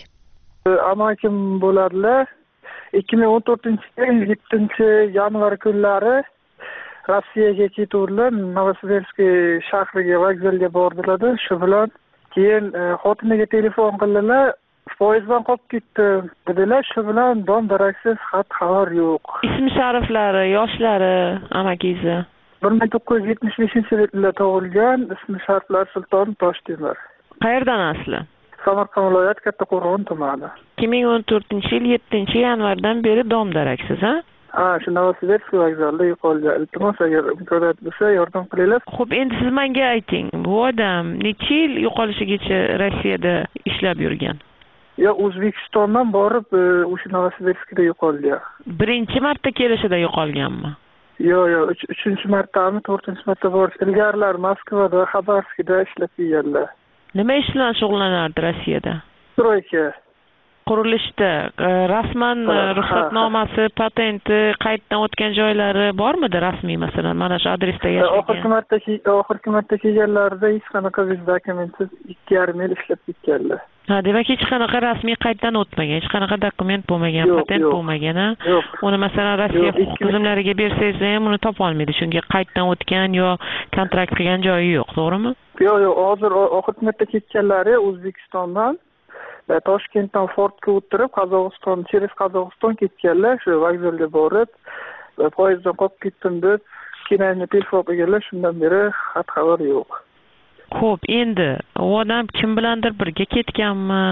Amakim bo'ladilar. ikki ming o'n to'rtinchi yil yettinchi yanvar kunlari Rossiyaga ketuvdilar, Novosibirsk shahriga vokzalga bordilar. Shu bilan keyin xotiniga telefon qildilar. Poyezddan qolib ketdim dedilar. Shu bilan dom daraksiz xat xabar yo'q. Ism shariflari, yoshlari amakingizni bir ming to'qqiz yuz yetmish beshinchi yilda tug'ilgan, ismi shariflar Sulton Toshtemir. Qayerdan asli? Samarqand viloyati Kattaqo'rg'on tumani. ikki ming o'n to'rtinchi yil yettinchi yanvardan beri dom daraksiz, ha? Ha, shu Novosibirsk vokzalida yo'qolgan. Iltimos, agar imkoniyat bo'lsa yordam qilinglar. Xo'p, endi siz menga ayting, bu odam necha yil yo'qolishigacha Rossiyada ishlab yurgan? Yo, O'zbekistondan borib, o'sha Novosibirskda yo'qolgan. Birinchi marta kelishida yo'qolganmi? Yo, yo, uchinchi martami, to'rtinchi marta borish. Ilgarilar Moskvada, Xabarovskda ishlab kelganlar. Nima ish bilan shug'ullanardi Rossiyada? Stroyka. Qurilishda rasman ruxsatnomasi, patenti, qayddan o'tgan joylari bormidi rasmiy, masalan, mana shu adresda yashagan? Oxirgi marta oxirgi marta kelganlarida hech qanaqa viz dokumentsiz ikki yarim yil ishlab ketganlar. Ha, demak hech qanaqa rasmiy qayddan o'tmagan, hech qanaqa dokument bo'lmagan, patent bo'lmagan, ha? Uni masalan Rossiya huquq tizimlariga bersangiz ham uni topa olmaydi. Shunga qayddan o'tgan yo kontrakt qilgan joyi yo'q, to'g'rimi? Yo'q, yo'q, hozir oxirgi marta ketganlari O'zbekistondan Toshkentdan Fordga o'tirib, Qozog'iston, через Qozog'iston ketganlar, shu vokzalga borib, poyezddan qolib ketdim deb, keyin telefon qilganlar, shundan beri xat xabar yo'q. Xo'p, endi u odam kim bilandir birga ketganmi,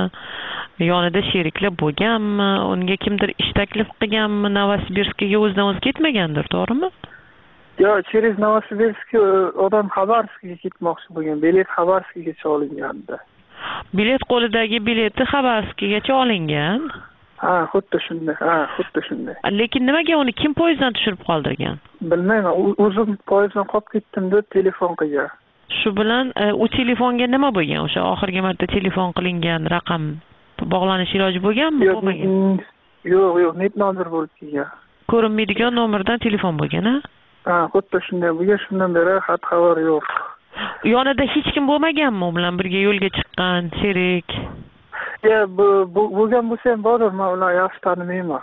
yonida sheriklar bo'lganmi, unga kimdir ish taklif qilganmi, Novosibirskga o'zidan o'zi ketmagandir, to'g'rimi? Yo'q, через Novosibirsk odam Xabarovskga ketmoqchi bo'lgan, bilet Xabarovskgacha olingandi. Bilet qo'lidagi bileti Xabarovskgacha olingan. Ha, xuddi shunday. Ha, xuddi shunday. Lekin nimaga uni kim poyezddan tushirib qoldirgan? Bilmayman, o'zim poyezddan qolib ketdim deb telefon qilgan. Shu bilan u telefonga nima bo'lgan? O'sha oxirgi marta telefon qilingan raqam bog'lanish iloji bo'lganmi, bo'lmagan? Yo'q, yo'q, net nomer bo'lib kelgan. Ko'rinmaydigan nomerdan telefon bo'lgan, ha? Ha, xuddi shunday bo'lgan, shundan beri xat xabar yo'q. Yonida hech kim bo'lmaganmi u bilan birga yo'lga chiqqan sherik? Ya, bu bo'lgan bo'lsa ham bordir, men ularni yaxshi tanimayman.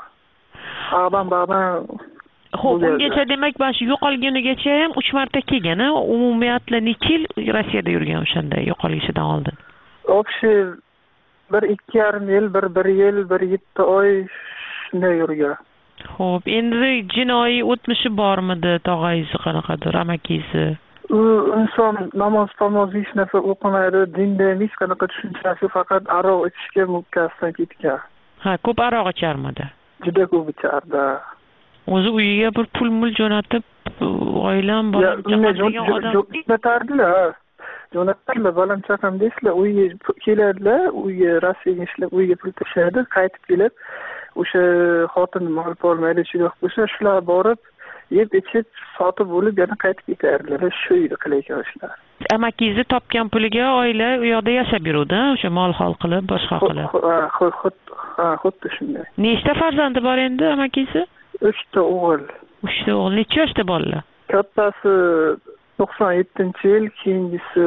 Adam ba'dan Xo'p, ungacha demak mana shu yo'qolganigacha ham uch marta kelgan, ha? Umumiyatla necha yil Rossiyada yurgan o'shanda yo'qolishdan oldin? O'kishi bir ikki yarim yil, bir bir yil, bir yetti oy shunday yurgan. Xo'p, endi jinoiy o'tmishi bormidi, tog'ayisi qanaqadir, amakingizi? U inson namoz pamoz hech narsa o'qimaydi, dinda hech qanaqa tushunchasi, faqat aroq ichishga mukkasidan ketgan. Ha, ko'p aroq icharmidi? Juda ko'p ichardi. O'zi uyiga bir pul mul jo'natib, oilam, bolam chaqam degan odam jo'natardilar. Jo'natardilar, bolam chaqam deysizlar, uyga keladilar, uyga Rossiyaga ishlab, uyga pul tashlaydi, qaytib kelib, o'sha xotin mol olmaydi, shuyoq bo'lsa, shular borib yeb ichib sotib bo'lib yana qaytib ketardilar. Shu yerda qilayotgan ishlar. Amakingizni topgan puliga oila u yoqda yashab yuruvdi, o'sha mol hol qilib, boshqa qilib. Ha, xuddi shunday. Nechta farzandi bor endi amakingizni? uchta o'g'il. uchta o'g'il. Necha yoshda bolalar? Kattasi to'qson yettinchi yil, keyingisi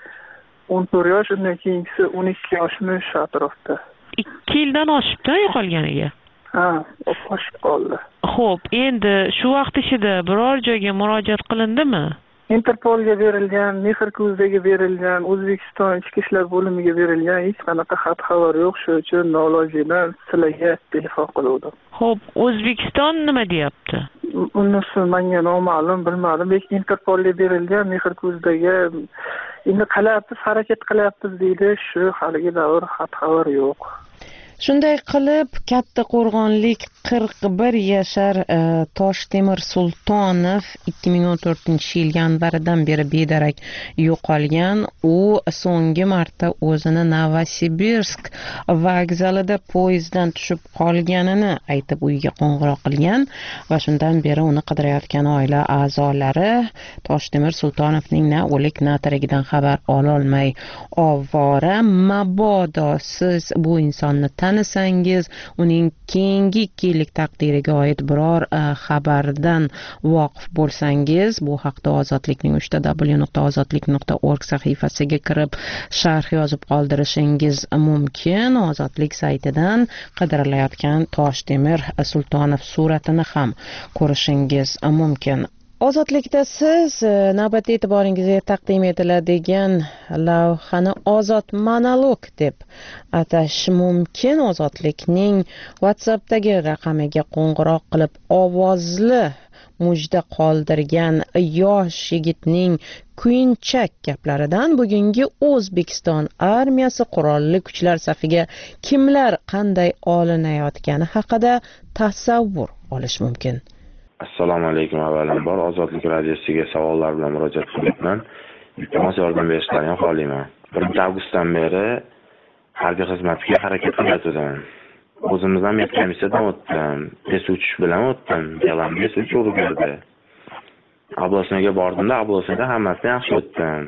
o'n to'rt yosh, undan keyingisi o'n ikki yoshmi shu atrofda. ikki yildan oshibdi yo'qolganiga. Ha, oshib qoldi. Xo'p, endi shu vaqt ichida biror joyga murojaat qilindimi? Interpolga berilgan, Mehr ko'zdaga berilgan, O'zbekiston ichki ishlar bo'limiga berilgan, hech qanaqa xat xabar yo'q, shuning uchun nolojidan sizlarga telefon qildim. Xo'p, O'zbekiston nima deyapti? Unisi menga noma'lum, bilmadim. Lekin Interpolga berilgan, Mehr ko'zdaga endi qilyapmiz, harakat qilyapmiz deydi, shu haligi davr xat xabar yo'q. Shunday qilib, Kattaqo'rg'onlik qirq bir yashar uh, Toshtemir Sultonov ikki ming o'n to'rtinchi yil yanvaridan beri bedarak yo'qolgan. U so'nggi marta o'zini Novosibirsk vokzalida poyezddan tushib qolganini aytib uyiga qo'ng'iroq qilgan va shundan beri uni qidirayotgan oila a'zolari Toshtemir Sultonovning na o'lik na tirigidan xabar ololmay ovora. Mabodo siz bu insonni tanisangiz, uning keyingi ikki yillik taqdiriga oid biror uh, xabardan voqif bo'lsangiz, bu haqda Ozodlikning uch w nuqta ozodlik nuqta org sahifasiga kirib sharh yozib qoldirishingiz mumkin. Ozodlik saytidan qidirilayotgan Toshtemir Sultonov suratini ham ko'rishingiz mumkin. Ozodlikda siz navbatda e'tiboringizga taqdim etiladigan lavhani ozod monolog deb atash mumkin. Ozodlikning WhatsAppdagi raqamiga qo'ng'iroq qilib ovozli mujda qoldirgan yosh yigitning kuyinchak gaplaridan bugungi O'zbekiston armiyasi qurolli kuchlar safiga kimlar qanday olinayotgani haqida tasavvur olish mumkin. Assalomu alaykum. Avvalambor Ozodlik radiosiga savollar bilan murojaat qilyapman. Iltimos yordam berishlarini xohlayman. birinchi avgustdan beri harbiy xizmatga harakat qilyapman. O'zimiz ham medkomissiyadan o'tdim. Test uchish bilan o'tdim. Yalan test uchish o'rgandi. Ablosnaga bordimda, ablosnada hammasi yaxshi o'tdim.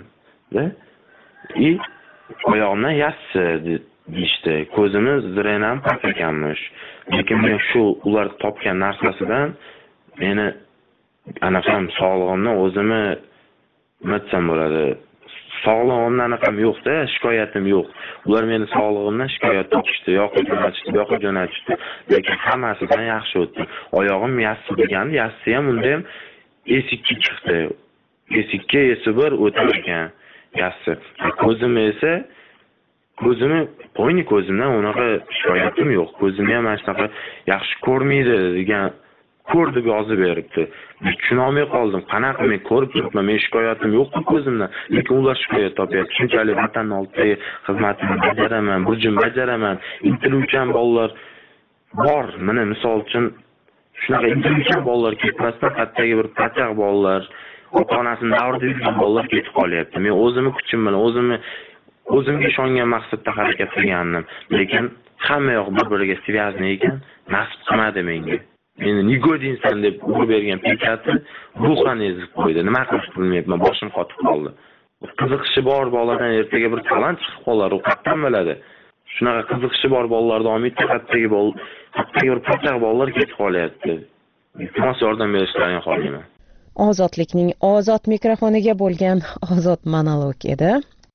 И oyog'imdan yassi deyishdi. Ko'zimiz zrenam past ekanmish. Lekin men shu ular topgan narsasidan meni anaqam sog'lig'imni o'zimni netsam bo'ladi. Sog'lig'imdan anaqam yo'q-da, shikoyatim yo'q. Ular meni sog'lig'imdan shikoyat topishdi, yo'q jo'natishdi, yo'q jo'natishdi. Lekin hammasidan yaxshi o'tdi. Oyog'im yassi degandi, yassi ham unda ham S ikki chiqdi. S ikki, S bir o'tar ekan yassi. Ko'zim esa ko'zimni qo'yni ko'zimdan unaqa shikoyatim yo'q. Ko'zimni ham mana shunaqa yaxshi ko'rmaydi degan ko'r deb yozib beribdi. Tushunolmay qoldim. Qanaqa men ko'rib turibman, men shikoyatim yo'q-ku ko'zimdan. Lekin ular shikoyat topyapti. Shunchalik vatan oldidagi xizmatimni bajaraman, burjim bajaraman. Intiluvchan bolalar bor. Mana misol uchun shunaqa intiluvchan bolalar ketmasdan hattoki bir pachaq bolalar, ota-onasini davrida yurgan bolalar ketib qolyapti. Men o'zimni kuchim bilan, o'zimni o'zimga ishongan maqsadda harakat qilgandim. Lekin hamma yoq bir-biriga связано ekan, nasib qilmadi menga. Meni nigodinsan deb urib bergan pekati ruhan ezib qo'ydi. Nima qilish bilmayapman, boshim qotib qoldi. Qiziqishi bor boladan ertaga bir talant chiqib qolar, u qayerdan biladi? Shunaqa qiziqishi bor bolalarni olmaydi, hattoki bol, hattoki bir pachaq bolalar ketib qolyapti. Iltimos yordam berishlarini xohlayman. Ozodlikning ozod mikrofoniga bo'lgan ozod monolog edi.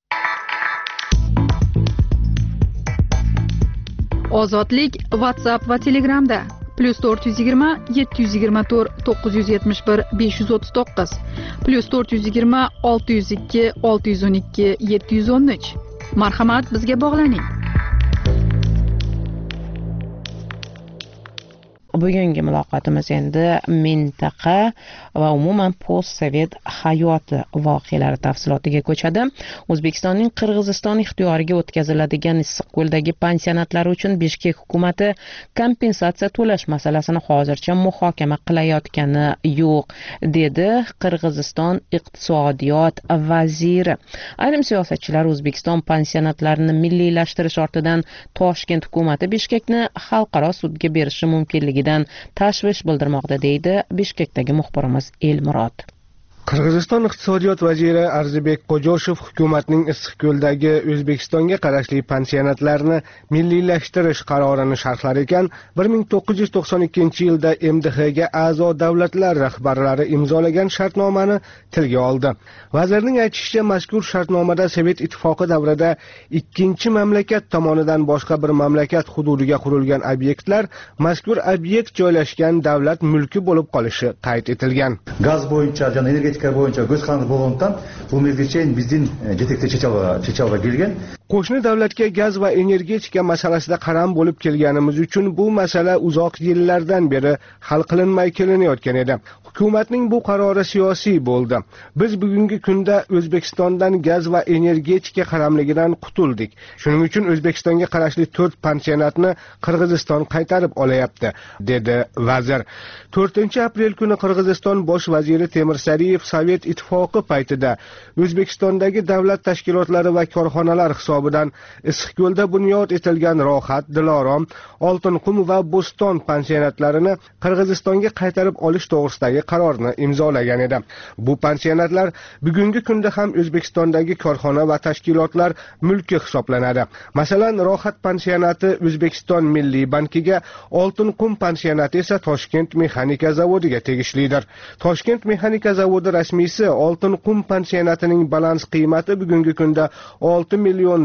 Ozodlik WhatsApp va Telegramda plus to'rt yuz yigirma yetti yuz yigirma to'rt to'qqiz yuz yetmish bir besh yuz o'ttiz to'qqiz plus to'rt yuz yigirma olti yuz ikki olti yuz o'n ikki yetti yuz o'n uch. Marhamat, bizga bog'laning. Bugungi muloqotimiz endi mintaqa va umuman postsovet hayoti voqealari tafsilotiga ko'chadi. O'zbekistonning Qirg'iziston ixtiyoriga o'tkaziladigan Issiqko'ldagi pansionatlari uchun Bishkek hukumatı kompensatsiya to'lash masalasini hozircha muhokama qilayotgani yo'q, dedi Qirg'iziston iqtisodiyot vaziri. Ayrim siyosatchilar O'zbekiston pansionatlarini milliylashtirish ortidan Toshkent hukumatı Bishkekni xalqaro sudga berishi mumkinligi tashvish bildirmoqda, deydi Bishkekdagi muxbirimiz Elmurod. Qirg'iziston iqtisodiyot vaziri Arzibek Qo'joshev hukumatning Issiqko'ldagi O'zbekistonga qarashli pansionatlarni milliylashtirish qarorini sharhlar ekan, bir ming to'qqiz yuz to'qson ikkinchi yilda M D H ga a'zo davlatlar rahbarlari imzolagan shartnomani tilga oldi. Vazirning aytishicha, mazkur shartnomada Sovet ittifoqi davrida ikkinchi mamlakat tomonidan boshqa bir mamlakat hududiga qurilgan obyektlar mazkur obyekt joylashgan davlat mulki bo'lib qolishi qayd etilgan. Gaz bo'yicha jana energetika bo'yicha ko'z qanday bo'lgandan bu mezgilcha bizning yetakchi Chechalga kelgan. Qo'shni davlatga gaz va energetika masalasida qaram bo'lib kelganimiz uchun bu masala uzoq yillardan beri hal qilinmay kelinayotgan edi. Hukumatning bu qarori siyosiy bo'ldi. Biz bugungi kunda O'zbekistondan gaz va energetika qaramligidan qutuldik. Shuning uchun O'zbekistonga qarashli to'rt pansionatni Qirg'iziston qaytarib olayapti, dedi vazir. to'rtinchi aprel kuni Qirg'iziston bosh vaziri Temir Sariyev Sovet ittifoqi paytida O'zbekistondagi davlat tashkilotlari va korxonalar hisobidan Issiqko'lda bunyod etilgan Rohat, Dilorom, Oltinqum va Bo'ston pansionatlarini Qirg'izistonga qaytarib olish to'g'risidagi qarorni imzolagan edi. Bu pansionatlar bugungi kunda ham O'zbekistondagi korxona va tashkilotlar mulki hisoblanadi. Masalan, Rohat pansionati O'zbekiston Milliy bankiga, Oltinqum pansionati esa Toshkent mexanika zavodiga tegishlidir. Toshkent mexanika zavodi rasmiysi Oltinqum pansionatining balans qiymati bugungi kunda olti million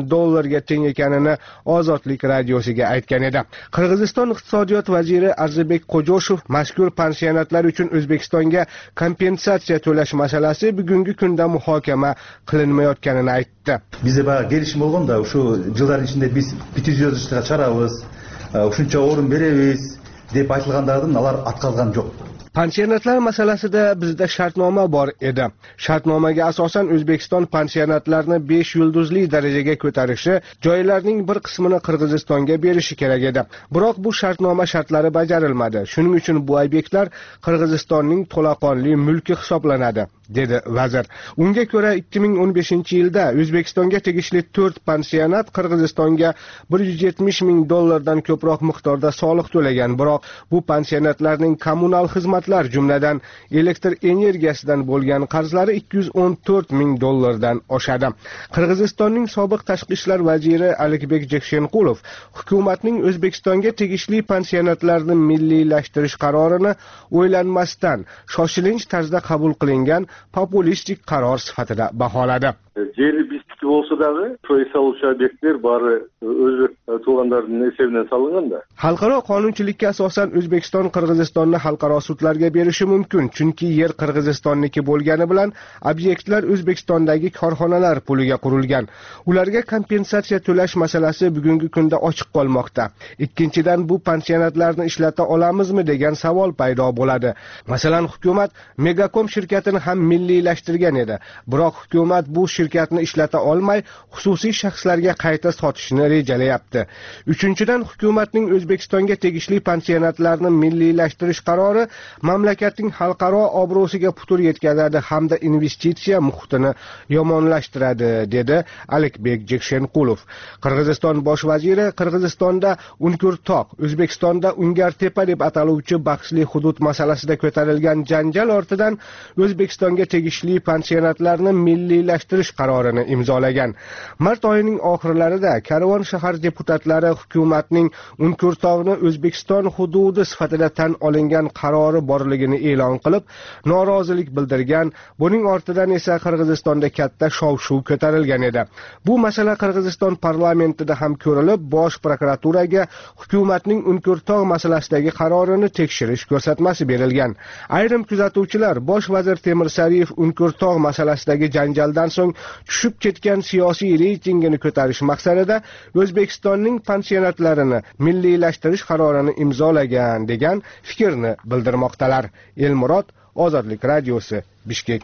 dollarga teng ekanini Ozodlik radiosiga aytgan edi. Qirg'iziston iqtisodiyot vaziri Arzibek Qo'joshev mazkur pensionatlar uchun O'zbekistonga kompensatsiya to'lash masalasi bugungi kunda muhokama qilinmayotganini aytdi. Bizde bayağı gelişim olgun da şu yılların içinde biz bitiz yazıştığa çarabız, şuncha o'rin beremiz deb aytilganlardan alar atqazgan yo'q. Pensionatlar masalasida bizda shartnoma bor edi. Shartnomaga asosan O'zbekiston pensionatlarni besh yulduzli darajaga ko'tarishi, joylarning bir qismini Qirg'izistonga berishi kerak edi. Biroq bu shartnoma shartlari bajarilmadi. Shuning uchun bu obyektlar Qirg'izistonning to'laqonli mulki hisoblanadi, dedi vazir. Unga ko'ra ikki ming o'n beshinchi yilda O'zbekistonga tegishli to'rt pensionat Qirg'izistonga bir yuz yetmish ming dollardan ko'proq miqdorda soliq to'lagan. Biroq bu pensionatlarning kommunal xizmat jumladan elektr energiyasidan bo'lgan qarzlari ikki yuz o'n to'rt ming dollardan oshadi. Qirg'izistonning sobiq tashqi ishlar vaziri Alikbek Jekshenqulov hukumatning O'zbekistonga tegishli pensionatlarni milliylashtirish qarorini o'ylanmasdan shoshilinch tarzda qabul qilingan populistik qaror sifatida baholadi. Jeri bizdiki bo'lsa dag'i to'y saluvchi obyektlar bari o'zbek tuğanlarının esebinden salıngan da. Xalqaro qonunchilikka asosan O'zbekiston Qirg'izistonni xalqaro sudlarga berishi mumkin, chunki yer Qirg'izistonniki bo'lgani bilan obyektlar O'zbekistondagi korxonalar puliga qurilgan. Ularga kompensatsiya to'lash masalasi bugungi kunda ochiq qolmoqda. Ikkinchidan, bu pensionatlarni ishlata olamizmi degan savol paydo bo'ladi. Masalan, hukumat Megakom shirkatini ham milliylashtirgan edi. Biroq hukumat bu shirkatni ishlata olmay, xususiy shaxslarga qayta sotishni rejalayapti. Uchinchidan, hukumatning O'zbekistonga tegishli pensionatlarni milliylashtirish qarori mamlakatning xalqaro obro'siga putur yetkazadi hamda investitsiya muhitini yomonlashtiradi, dedi Alikbek Jekshenqulov. Qirg'iziston bosh vaziri Qirg'izistonda Unkurtoq, O'zbekistonda Ungartepa deb ataluvchi bahsli hudud masalasida ko'tarilgan janjal ortidan O'zbekistonga tegishli pensionatlarni milliylashtirish qarorini imzolagan. Mart oyining oxirlarida Karvon shahar deputatlari hukumatning Unkurtoqni O'zbekiston hududi sifatida tan olingan qarori borligini e'lon qilib, norozilik bildirgan. Buning ortidan esa Qirg'izistonda katta shov-shuv ko'tarilgan edi. Bu masala Qirg'iziston parlamentida ham ko'rilib, bosh prokuraturaga hukumatning Unkurtoq masalasidagi qarorini tekshirish ko'rsatmasi berilgan. Ayrim kuzatuvchilar bosh vazir Temir Sariyev Unkurtoq masalasidagi janjaldan so'ng tushib ketgan siyosiy reytingini ko'tarish maqsadida O'zbekistonning pensionatlarini milliylashtirish qarorini imzolagan degan fikrni bildirmoqdalar. Elmurod, Ozodlik radiosi, Bishkek.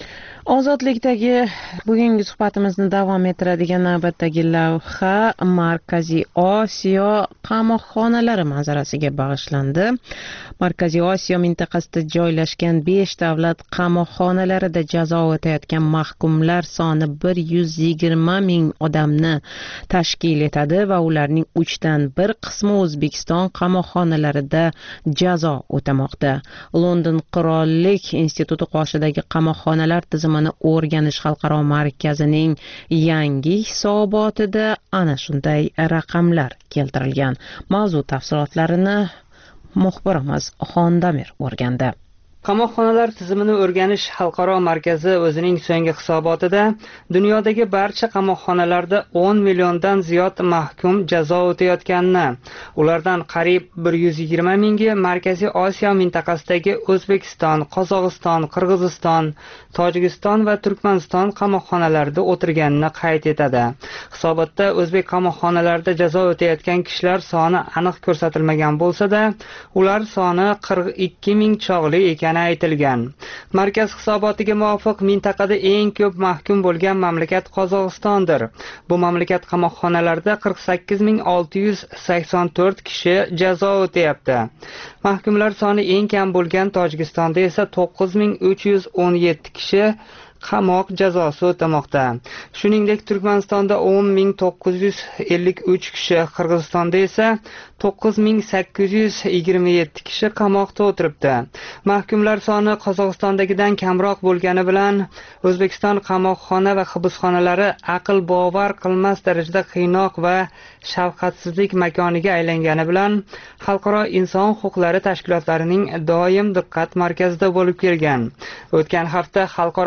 Ozodlikdagi bugungi suhbatimizni davom ettiradigan navbatdagi lavha Markaziy Osiyo qamoqxonalari manzarasiga bag'ishlandi. Markaziy Osiyo mintaqasida joylashgan besh davlat qamoqxonalarida jazo o'tayotgan mahkumlar soni bir yuz yigirma ming odamni tashkil etadi va ularning uchdan bir qismi O'zbekiston qamoqxonalarida jazo o'tamoqda. London Qirollik instituti qoshidagi qamoqxonalar tizimi o'rganish xalqaro markazining yangi hisobotida ana shunday raqamlar keltirilgan. Mavzu tafsilotlarini muxbirimiz Xondamir o'rgandi. Qamoqxonalar tizimini o'rganish xalqaro markazi o'zining so'nggi hisobotida dunyodagi barcha qamoqxonalarda o'n milliondan ziyod mahkum jazo o'tayotganini, ulardan qariyb bir yuz yigirma mingi Markaziy Osiyo mintaqasidagi O'zbekiston, Qozog'iston, Qirg'iziston, Tojikiston va Turkmaniston qamoqxonalarida o'tirganini qayd etadi. Hisobotda o'zbek qamoqxonalarida jazo o'tayotgan kishilar soni aniq ko'rsatilmagan bo'lsa-da, ular soni qirq ikki ming chog'li ekan aytilgan. Markaz hisobotiga muvofiq mintaqada eng ko'p mahkum bo'lgan mamlakat Qozog'istondir. Bu mamlakat qamoqxonalarida qirq sakkiz ming olti yuz sakson to'rt kishi jazo o'tayapti. Mahkumlar soni eng kam bo'lgan Tojikistonda esa to'qqiz ming uch yuz o'n yetti kishi qamoq jazosi o'tamoqda. Shuningdek, Turkmanistonda o'n ming to'qqiz yuz ellik uch kishi, Qirg'izistonda esa to'qqiz ming sakkiz yuz yigirma yetti kishi qamoqda o'tiribdi. Mahkumlar soni Qozog'istondagidan kamroq bo'lgani bilan O'zbekiston qamoqxona va hibsxonalari aql bovar qilmas darajada qiynoq va shafqatsizlik makoniga aylangani bilan xalqaro inson huquqlari tashkilotlarining doim diqqat markazida bo'lib kelgan. O'tgan hafta Xalqaro amnistiya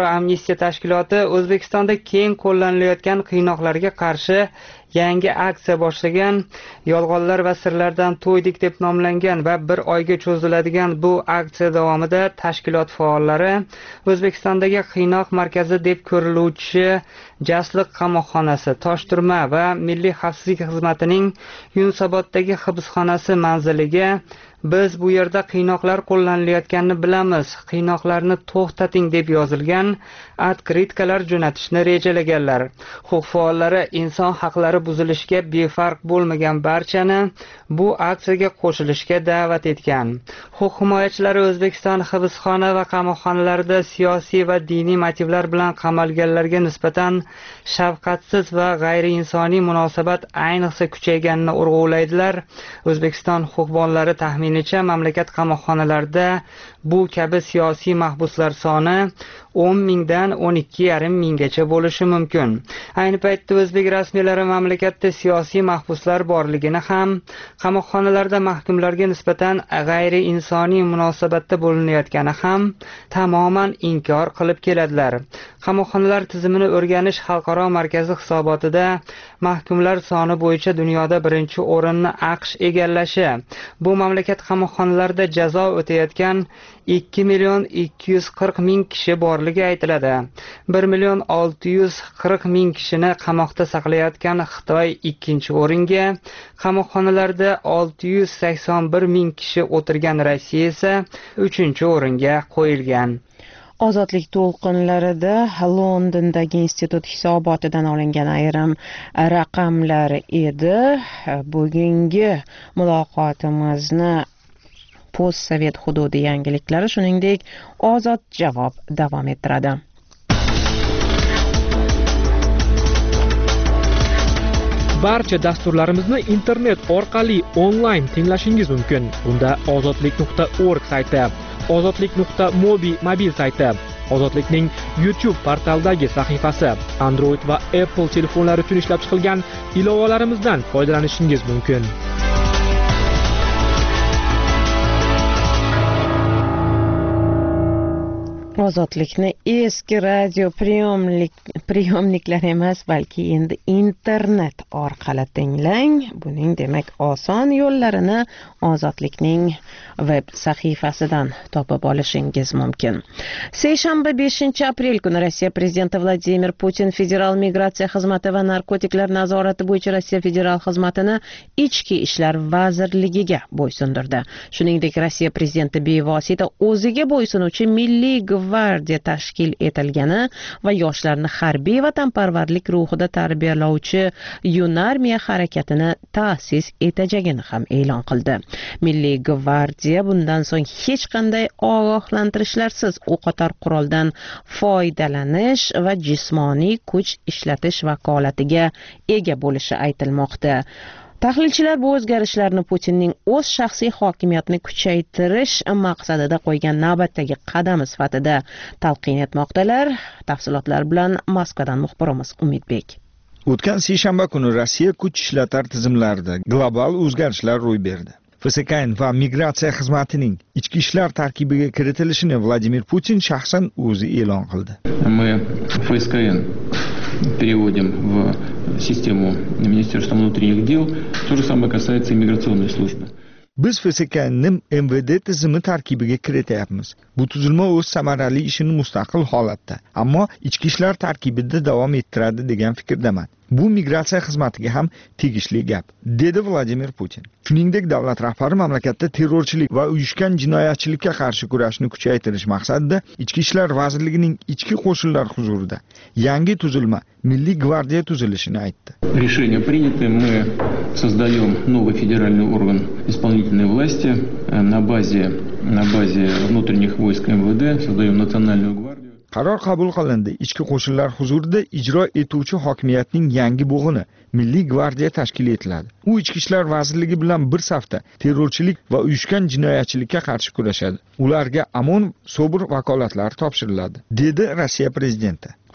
Rossiya tashkiloti O'zbekistonda keng qo'llanilayotgan qiynoqlarga qarshi yangi aksiya boshlagan. Yolg'onlar va sirlardan to'ydik deb nomlangan va bir oyga cho'ziladigan bu aksiya davomida tashkilot faollari O'zbekistondagi qiynoq markazi deb ko'riluvchi Jasliq qamoqxonasi, Toshturma va Milliy xavfsizlik xizmatining Yunusoboddagi hibsxonasi manziliga "Biz bu yerda qiynoqlar qo'llanilayotganini bilamiz. Qiynoqlarni to'xtating" deb yozilgan otkritkalar jo'natishni rejalaganlar. Huquq faollari inson haqlari buzilishiga befarq bo'lmagan barchani bu aksiyaga qo'shilishga da'vat etgan. Huquq himoyachilari O'zbekiston hibsxona va qamoqxonalarida siyosiy va diniy motivlar bilan qamalganlarga nisbatan shafqatsiz va g'ayriinsoniy munosabat ayniqsa kuchayganini urg'ulaydilar. O'zbekiston huquqbonlari taxminicha mamlakat qamoqxonalarida bu kabi siyosiy mahbuslar soni o'n mingdan o'n ikki yarim minggacha bo'lishi mumkin. Ayni paytda o'zbek rasmiylari mamlakatda siyosiy mahbuslar borligini ham, qamoqxonalarda mahkumlarga nisbatan g'ayriinsoniy munosabatda bo'linayotgani ham tamoman inkor qilib keladilar. Qamoqxonalar tizimini o'rganish xalqaro markazi hisobotida mahkumlar soni bo'yicha dunyoda birinchi o'rinni AQSh egallashi, bu mamlakat qamoqxonalarida jazo o'tayotgan ikki million ikki yuz qirq ming kishi borligi aytiladi. bir million olti yuz qirq ming kishini qamoqda saqlayotgan Xitoy ikkinchi o'ringa, qamoqxonalarda olti yuz sakson bir ming kishi o'tirgan Rossiya esa uchinchi o'ringa qo'yilgan. Ozodlik to'lqinlarida Londondagi institut hisobotidan olingan ayrim raqamlar edi. Bugungi muloqotimizni postsovet hududi yangiliklari, shuningdek, ozod javob davom ettiradi. Barcha dasturlarimizni internet orqali onlayn tinglashingiz mumkin. Bunda ozodlik nuqta org sayti, ozodlik nuqta mobi mobil sayti, Ozodlikning YouTube portaldagi sahifasi, Android va Apple telefonlari uchun ishlab chiqilgan ilovalarimizdan foydalanishingiz mumkin. Ozodlikni eski radio priyomlik priyomniklar emas, balki endi internet orqali tinglang. Buning demak oson yo'llarini Ozodlikning web sahifasidan topib olishingiz mumkin. Seshanba beshinchi aprel kuni Rossiya prezidenti Vladimir Putin Federal migratsiya xizmati va narkotiklar nazorati bo'yicha Rossiya federal xizmatini Ichki ishlar vazirligiga bo'ysundirdi. Shuningdek, Rossiya prezidenti bevosita o'ziga bo'ysunuvchi Milliy gvardiya tashkil etilgani va yoshlarni harbiy vatanparvarlik ruhida tarbiyalovchi Yunarmiya harakatini ta'sis etajagini ham e'lon qildi. Milliy gvardiya bundan so'ng hech qanday ogohlantirishlarsiz o'qotar quroldan foydalanish va jismoniy kuch ishlatish vakolatiga ega bo'lishi aytilmoqda. Tahlilchilar bu o'zgarishlarni Putinning o'z shaxsiy hokimiyatini kuchaytirish maqsadida qo'ygan navbatdagi qadam sifatida talqin etmoqdalar. Tafsilotlar bilan Moskvadan muxbirimiz Umidbek. O'tgan seshanba kuni Rossiya kuch ishlatar tizimlarida global o'zgarishlar ro'y berdi. F S K N va migratsiya xizmatining ichki ishlar tarkibiga kiritilishini Vladimir Putin shaxsan o'zi e'lon qildi. Мы F S K N переводим в систему Министерства внутренних дел. То же самое касается иммиграционной службы. Biz F S K N'ni M V D tizimi tarkibiga kirityapmiz. Bu tuzilma o'z samarali ishini mustaqil holatda, ammo ichki ishlar tarkibida davom ettiradi degan fikrdaman. Bu migratsiya xizmatiga ham tegishli gap, dedi Vladimir Putin. Shuningdek, davlat rahbari mamlakatda terrorchilik va uyushgan jinoyatchilikka qarshi kurashni kuchaytirish maqsadida Ichki ishlar vazirligining ichki qo'shinlar huzurida yangi tuzilma Milliy gvardiya tuzilishini aytdi. Решение принято, мы создаем новый федеральный орган исполнительной власти на базе на базе внутренних войск эм вэ дэ, создаем национальную гвардию. Qaror qabul qilindi. Ichki qo'shinlar huzurida ijro etuvchi hokimiyatning yangi bo'g'ini Milliy gvardiya tashkil etiladi. U Ichki ishlar vazirligi bilan bir safda terrorchilik va uyushgan jinoyatchilikka qarshi kurashadi. Ularga amon sobir vakolatlar topshiriladi, dedi Rossiya prezidenti.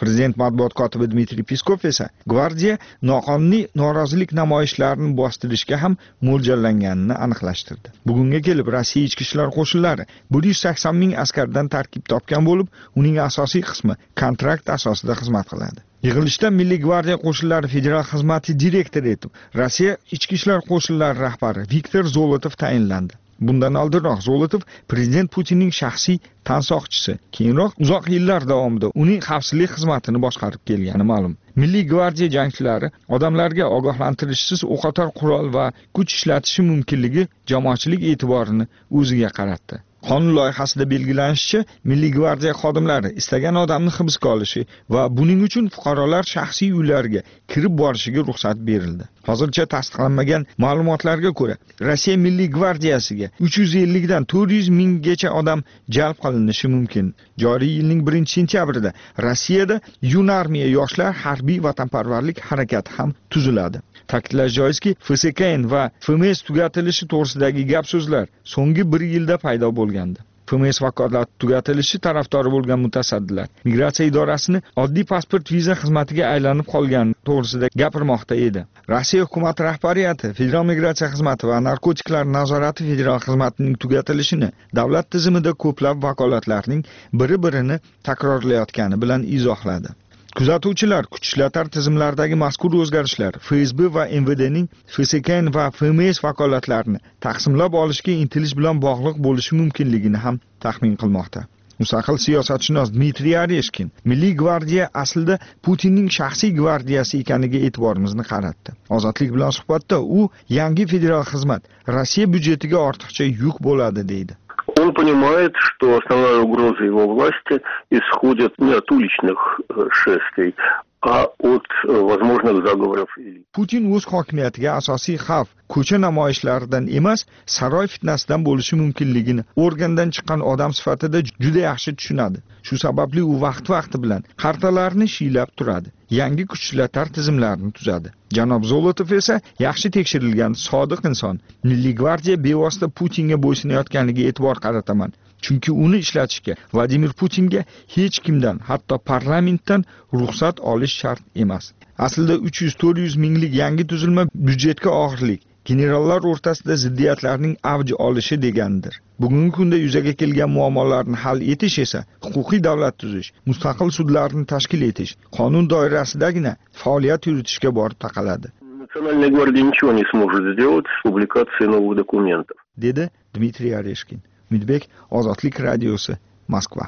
Prezident matbuot kotibi Dmitriy Peskov esa gvardiya noqonuniy norozilik namoyishlarini bostirishga ham mo'ljallanganini aniqlashtirdi. Bugunga kelib Rossiya ichki ishlar qo'shinlari bir yuz sakson ming askardan tarkib topgan bo'lib, uning asosiy qismi kontrakt asosida xizmat qiladi. Yig'ilishda Milliy gvardiya qo'shinlari federal xizmati direktori etib Rossiya ichki ishlar qo'shinlari rahbari Viktor Zolotov tayinlandi. Bundan oldinroq Zolotov prezident Putinning shaxsiy tansoqchisi, keyinroq uzoq yillar davomida uning xavfsizlik xizmatini boshqarib kelgani ma'lum. Milliy gvardiya jangchilari odamlarga ogohlantirishsiz o'qotar qurol va kuch ishlatishi mumkinligi jamoatchilik e'tiborini o'ziga qaratdi. Qonun loyihasida belgilanishicha, Milliy gvardiya xodimlari istagan odamni hibsga olishi va buning uchun fuqarolar shaxsiy uylariga kirib borishiga ruxsat berildi. Hozircha tasdiqlanmagan ma'lumotlarga ko'ra, Rossiya Milliy gvardiyasiga uch yuz ellik dan to'rt yuz minggacha odam jalb qilinishi mumkin. Joriy yilning birinchi sentyabrida Rossiyada Yunarmiya yoshlar harbiy vatanparvarlik harakati ham tuziladi. Ta'kidlash joizki, F S K N va F M S tugatilishi to'g'risidagi gap so'zlar so'nggi bir yilda paydo bo'lgandi. F M S vakolati tugatilishi tarafdori bo'lgan mutasaddilar migratsiya idorasini oddiy pasport viza xizmatiga aylanib qolgani to'g'risida gapirmoqda edi. Rossiya hukumati rahbariyati Federal migratsiya xizmati va narkotiklar nazorati federal xizmatining tugatilishini davlat tizimida ko'plab vakolatlarning biri-birini takrorlayotgani bilan izohladi. Kuzatuvchilar kuch ishlatar tizimlaridagi mazkur o'zgarishlar F S B va M V D'ning F S K N va F M S vakolatlarini taqsimlab olishga intilish bilan bog'liq bo'lishi mumkinligini ham taxmin qilmoqda. Mustaqil siyosatshunos Dmitriy Areshkin Milliy gvardiya aslida Putinning shaxsiy gvardiyasi ekaniga e'tiborimizni qaratdi. Ozodlik bilan suhbatda u yangi federal xizmat Rossiya byudjetiga ortiqcha yuk bo'ladi deydi. Он понимает, что основная угроза его власти исходит не от уличных шествий, а от возможных заговоров. Putin o'z hokimiyatiga asosiy xavf ko'cha namoyishlaridan emas, saroy fitnasidan bo'lishi mumkinligini organdan chiqqan odam sifatida juda yaxshi tushunadi. Shu sababli u vaqt-vaqti bilan qartalarni shiylab turadi. Yangi kuch ishlatar tizimlarini tuzadi. Janob Zolotov esa yaxshi tekshirilgan sodiq inson. Milliy gvardiya bevosita Putinga bo'ysunayotganiga e'tibor qarataman. Chunki uni ishlatishga Vladimir Putinga hech kimdan, hatto parlamentdan ruxsat olish shart emas. Aslida uch yuz to'rt yuz minglik yangi tuzilma byudjetga og'irlik, generallar o'rtasida ziddiyatlarning avj olishi degandir. Bugungi kunda yuzaga kelgan muammolarni hal etish esa huquqiy davlat tuzish, mustaqil sudlarni tashkil etish, qonun doirasidagina faoliyat yuritishga borib taqaladi. Национальная гвардия ничего не сможет сделать с публикацией новых документов. Dedi Dmitriy Areshkin. Midbek, Ozodlik radiosi, Moskva.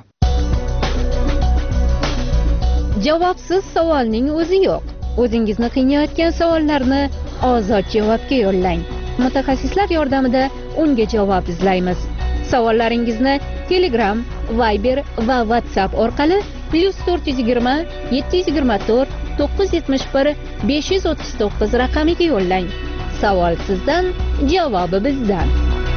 Javobsiz savolning o'zi yo'q. O'zingizni qiynayotgan savollarni Ozod javobga yo'llang. Mutaxassislar yordamida unga javob izlaymiz. Savollaringizni Telegram, Viber va WhatsApp orqali plus to'rt yuz yigirma yetti yuz yigirma to'rt to'qqiz yuz yetmish bir besh yuz o'ttiz to'qqiz raqamiga yo'llang. Savol sizdan, javobi bizdan.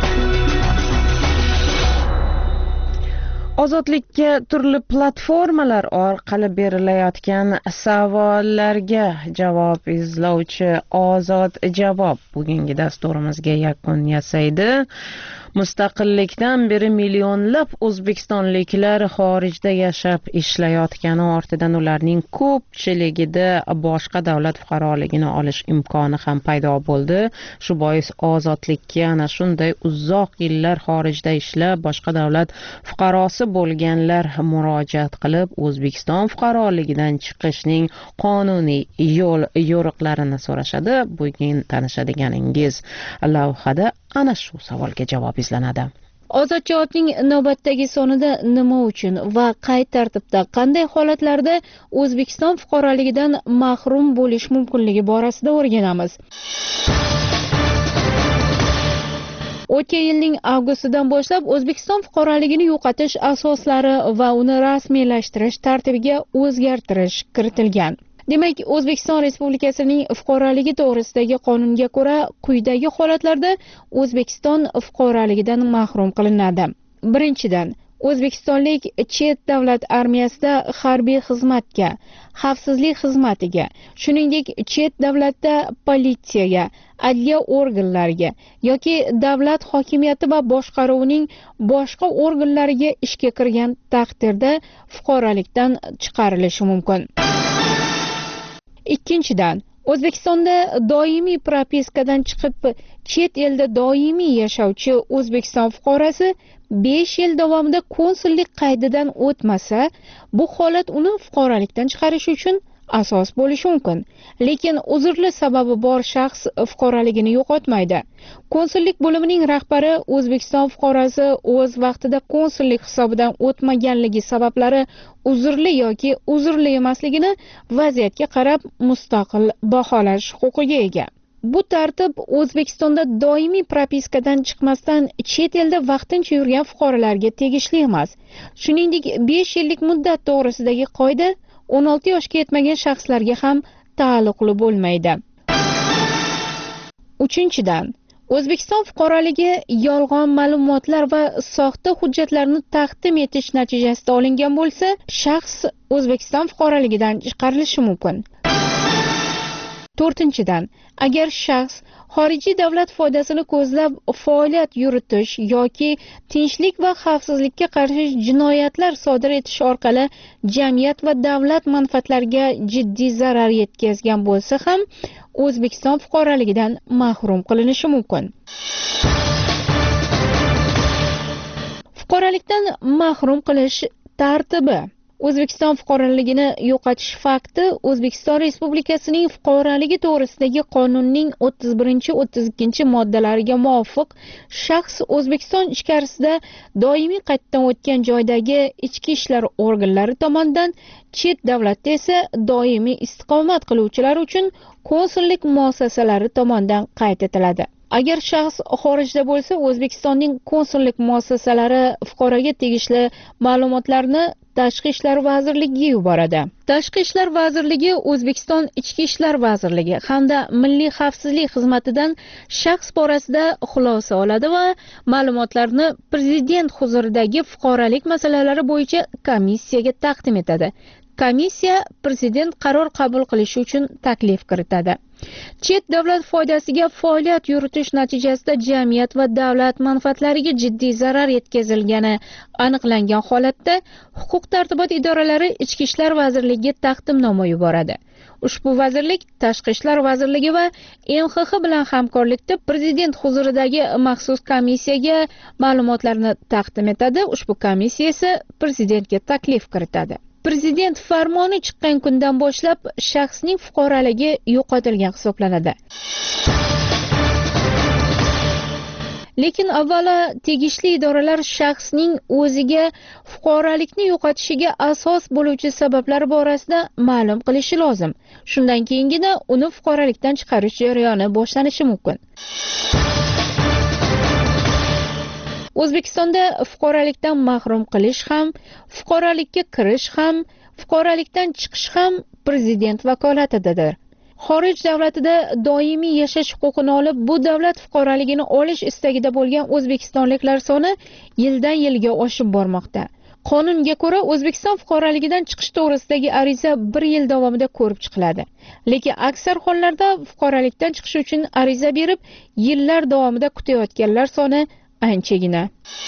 Ozodlikka turli platformalar orqali berilayotgan savollarga javob izlovchi Ozod javob bugungi dasturimizga yakun yasaydi. Mustaqillikdan beri millionlab o'zbekistonliklar xorijda yashab ishlayotgani ortidan ularning ko'pchiligida boshqa davlat fuqaroligini olish imkoni ham paydo bo'ldi. Shu bois ozodlikka ana shunday uzoq yillar xorijda ishlab boshqa davlat fuqarosi bo'lganlar murojaat qilib O'zbekiston fuqaroligidan chiqishning qonuniy yo'l yo'riqlarini so'rashadi. Bugun tanishadiganingiz lavhada ana shu savolga javob izlanadi. Ozod javobning navbatdagi sonida nima uchun va qay tartibda qanday holatlarda O'zbekiston fuqaroligidan mahrum bo'lish mumkinligi borasida o'rganamiz. O'tgan yilning avgustidan boshlab O'zbekiston fuqaroligini yo'qotish asoslari va uni rasmiylashtirish tartibiga o'zgartirish kiritilgan. Demak, O'zbekiston Respublikasining fuqaroligi to'g'risidagi qonunga ko'ra quyidagi holatlarda O'zbekiston fuqaroligidan mahrum qilinadi. Birinchidan, o'zbekistonlik chet davlat armiyasida harbiy xizmatga, xavfsizlik xizmatiga, shuningdek chet davlatda politsiyaga, adliya organlariga yoki davlat hokimiyati va boshqaruvining boshqa organlariga ishga kirgan taqdirda fuqarolikdan chiqarilishi mumkin. Ikkinchidan, O'zbekistonda doimiy propiskadan chiqib chet elda doimiy yashovchi O'zbekiston fuqarosi besh yil davomida konsullik qaydidan o'tmasa, bu holat uni fuqarolikdan chiqarish uchun asos bo'lishi mumkin. Lekin uzrli sababi bor shaxs fuqaroligini yo'qotmaydi. Konsullik bo'limining rahbari O'zbekiston fuqarosi o'z vaqtida konsullik hisobidan o'tmaganligi sabablari uzrli yoki uzrli emasligini vaziyatga qarab mustaqil baholash huquqiga ega. Bu tartib O'zbekistonda doimiy propiskadan chiqmasdan chet elda vaqtincha yurgan fuqarolarga tegishli emas. Shuningdek, besh yillik muddat to'g'risidagi qoida o'n olti yoshga yetmagan shaxslarga ham taalluqli bo'lmaydi. Uchinchidan, O'zbekiston fuqaroligi yolg'on ma'lumotlar va soxta hujjatlarni taqdim etish natijasida olingan bo'lsa, shaxs O'zbekiston fuqaroligidan chiqarilishi mumkin. To'rtinchidan, agar shaxs xorijiy davlat foydasini ko'zlab faoliyat yuritish yoki tinchlik va xavfsizlikka qarshi jinoyatlar sodir etish orqali jamiyat va davlat manfaatlariga jiddiy zarar yetkazgan bo'lsa ham O'zbekiston fuqaroligidan mahrum qilinishi mumkin. Fuqarolikdan mahrum qilish tartibi. O'zbekiston fuqaroligini yo'qotish fakti O'zbekiston Respublikasining fuqaroligi to'g'risidagi qonunning o'ttiz birinchi o'ttiz ikkinchi moddalariga muvofiq shaxs O'zbekiston ichkarisida doimiy qaytadan o'tgan joydagi ichki ishlar organlari tomonidan, chet davlatda esa doimiy istiqomat qiluvchilar uchun konsullik muassasalari tomonidan qayd etiladi. Agar shaxs xorijda bo'lsa, O'zbekistonning konsullik muassasalari fuqaroga tegishli ma'lumotlarni Tashqi ishlar vazirligiga yuboradi. Tashqi ishlar vazirligi O'zbekiston Ichki ishlar vazirligi hamda Milliy xavfsizlik xizmatidan shaxs borasida xulosa oladi va ma'lumotlarni prezident huzuridagi fuqarolik masalalari bo'yicha komissiyaga taqdim etadi. Komissiya prezident qaror qabul qilishi uchun taklif kiritadi. Chet davlat foydasiga faoliyat yuritish natijasida jamiyat va davlat manfaatlariga jiddiy zarar yetkazilgani aniqlangan holatda huquq tartibot idoralari Ichki ishlar vazirligiga taqdimnoma yuboradi. Ushbu vazirlik Tashqi ishlar vazirligi va M X X bilan hamkorlikda prezident huzuridagi maxsus komissiyaga ma'lumotlarni taqdim etadi. Ushbu komissiya esa prezidentga taklif kiritadi. Prezident farmoni chiqqan kundan boshlab shaxsning fuqaroligi yo'qotilgan hisoblanadi. Lekin avvalo tegishli idoralar shaxsning o'ziga fuqarolikni yo'qotishiga asos bo'luvchi sabablar borasida ma'lum qilishi lozim. Shundan keyingina uni fuqarolikdan chiqarish jarayoni boshlanishi mumkin. O'zbekistonda fuqarolikdan mahrum qilish ham, fuqarolikka kirish ham, fuqarolikdan chiqish ham prezident vakolatidadir. Xorij davlatida doimiy yashash huquqini olib, bu davlat fuqaroligini olish istagida bo'lgan o'zbekistonliklar soni yildan yilga oshib bormoqda. Qonunga ko'ra O'zbekiston fuqaroligidan chiqish to'g'risidagi ariza bir yil davomida ko'rib chiqiladi. Lekin aksar hollarda fuqarolikdan chiqish uchun ariza berib, yillar davomida kutayotganlar soni anchagina.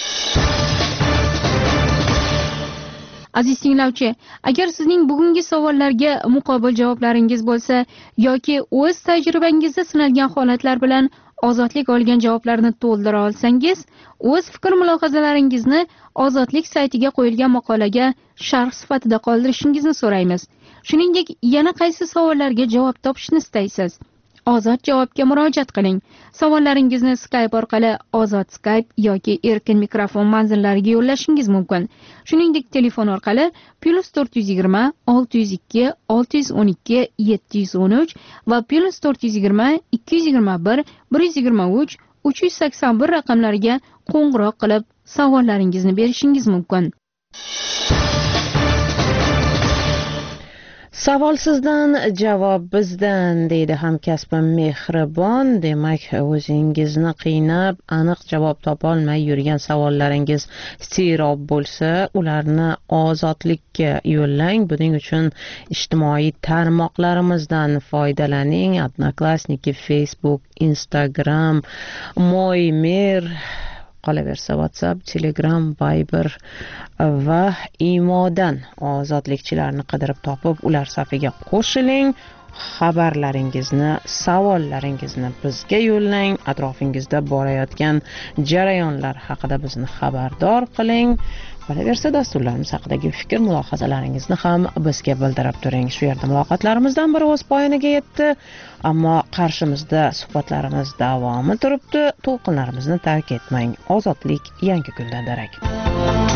Aziz tinglovchi, agar sizning bugungi savollarga muqobil javoblaringiz bo'lsa yoki o'z tajribangizda sinalgan holatlar bilan ozodlik olgan javoblarni to'ldira olsangiz, o'z fikr mulohazalaringizni ozodlik saytiga qo'yilgan maqolaga sharh sifatida qoldirishingizni so'raymiz. Shuningdek, yana qaysi savollarga javob topishni istaysiz? Ozod javobga murojaat qiling. Savollaringizni Skype orqali Ozod Skype yoki erkin mikrofon manzillariga yo'llashingiz mumkin. Shuningdek, telefon orqali plus to'rt yuz yigirma olti yuz ikki olti yuz o'n ikki yetti yuz o'n uch va plus to'rt yuz yigirma ikki yuz yigirma bir bir yuz yigirma uch uch yuz sakson bir raqamlariga qo'ng'iroq qilib savollaringizni berishingiz mumkin. Savol sizdan, javob bizdan, deydi hamkasbim Mehribon. Demak, o'zingizni qiynab, aniq javob topolmay yurgan savollaringiz serob bo'lsa, ularni ozodlikka yo'llang. Buning uchun ijtimoiy tarmoqlarimizdan foydalaning. Odnoklassniki, Facebook, Instagram, Moymer, qolaversa WhatsApp, Telegram, Viber va Imodan ozodlikchilarni qidirib topib, ular safiga qo'shiling. Xabarlaringizni, savollaringizni bizga yo'llang. Atrofingizda borayotgan jarayonlar haqida bizni xabardor qiling. Qolaversa, dasturlarimiz haqidagi fikr, mulohazalaringizni ham bizga bildirib turing. Shu yerda muloqotlarimizdan biri o'z poyoniga yetdi, ammo qarshimizda suhbatlarimiz davomi turibdi. To'lqinlarimizni tark etmang. Ozodlik yangi kundan darak.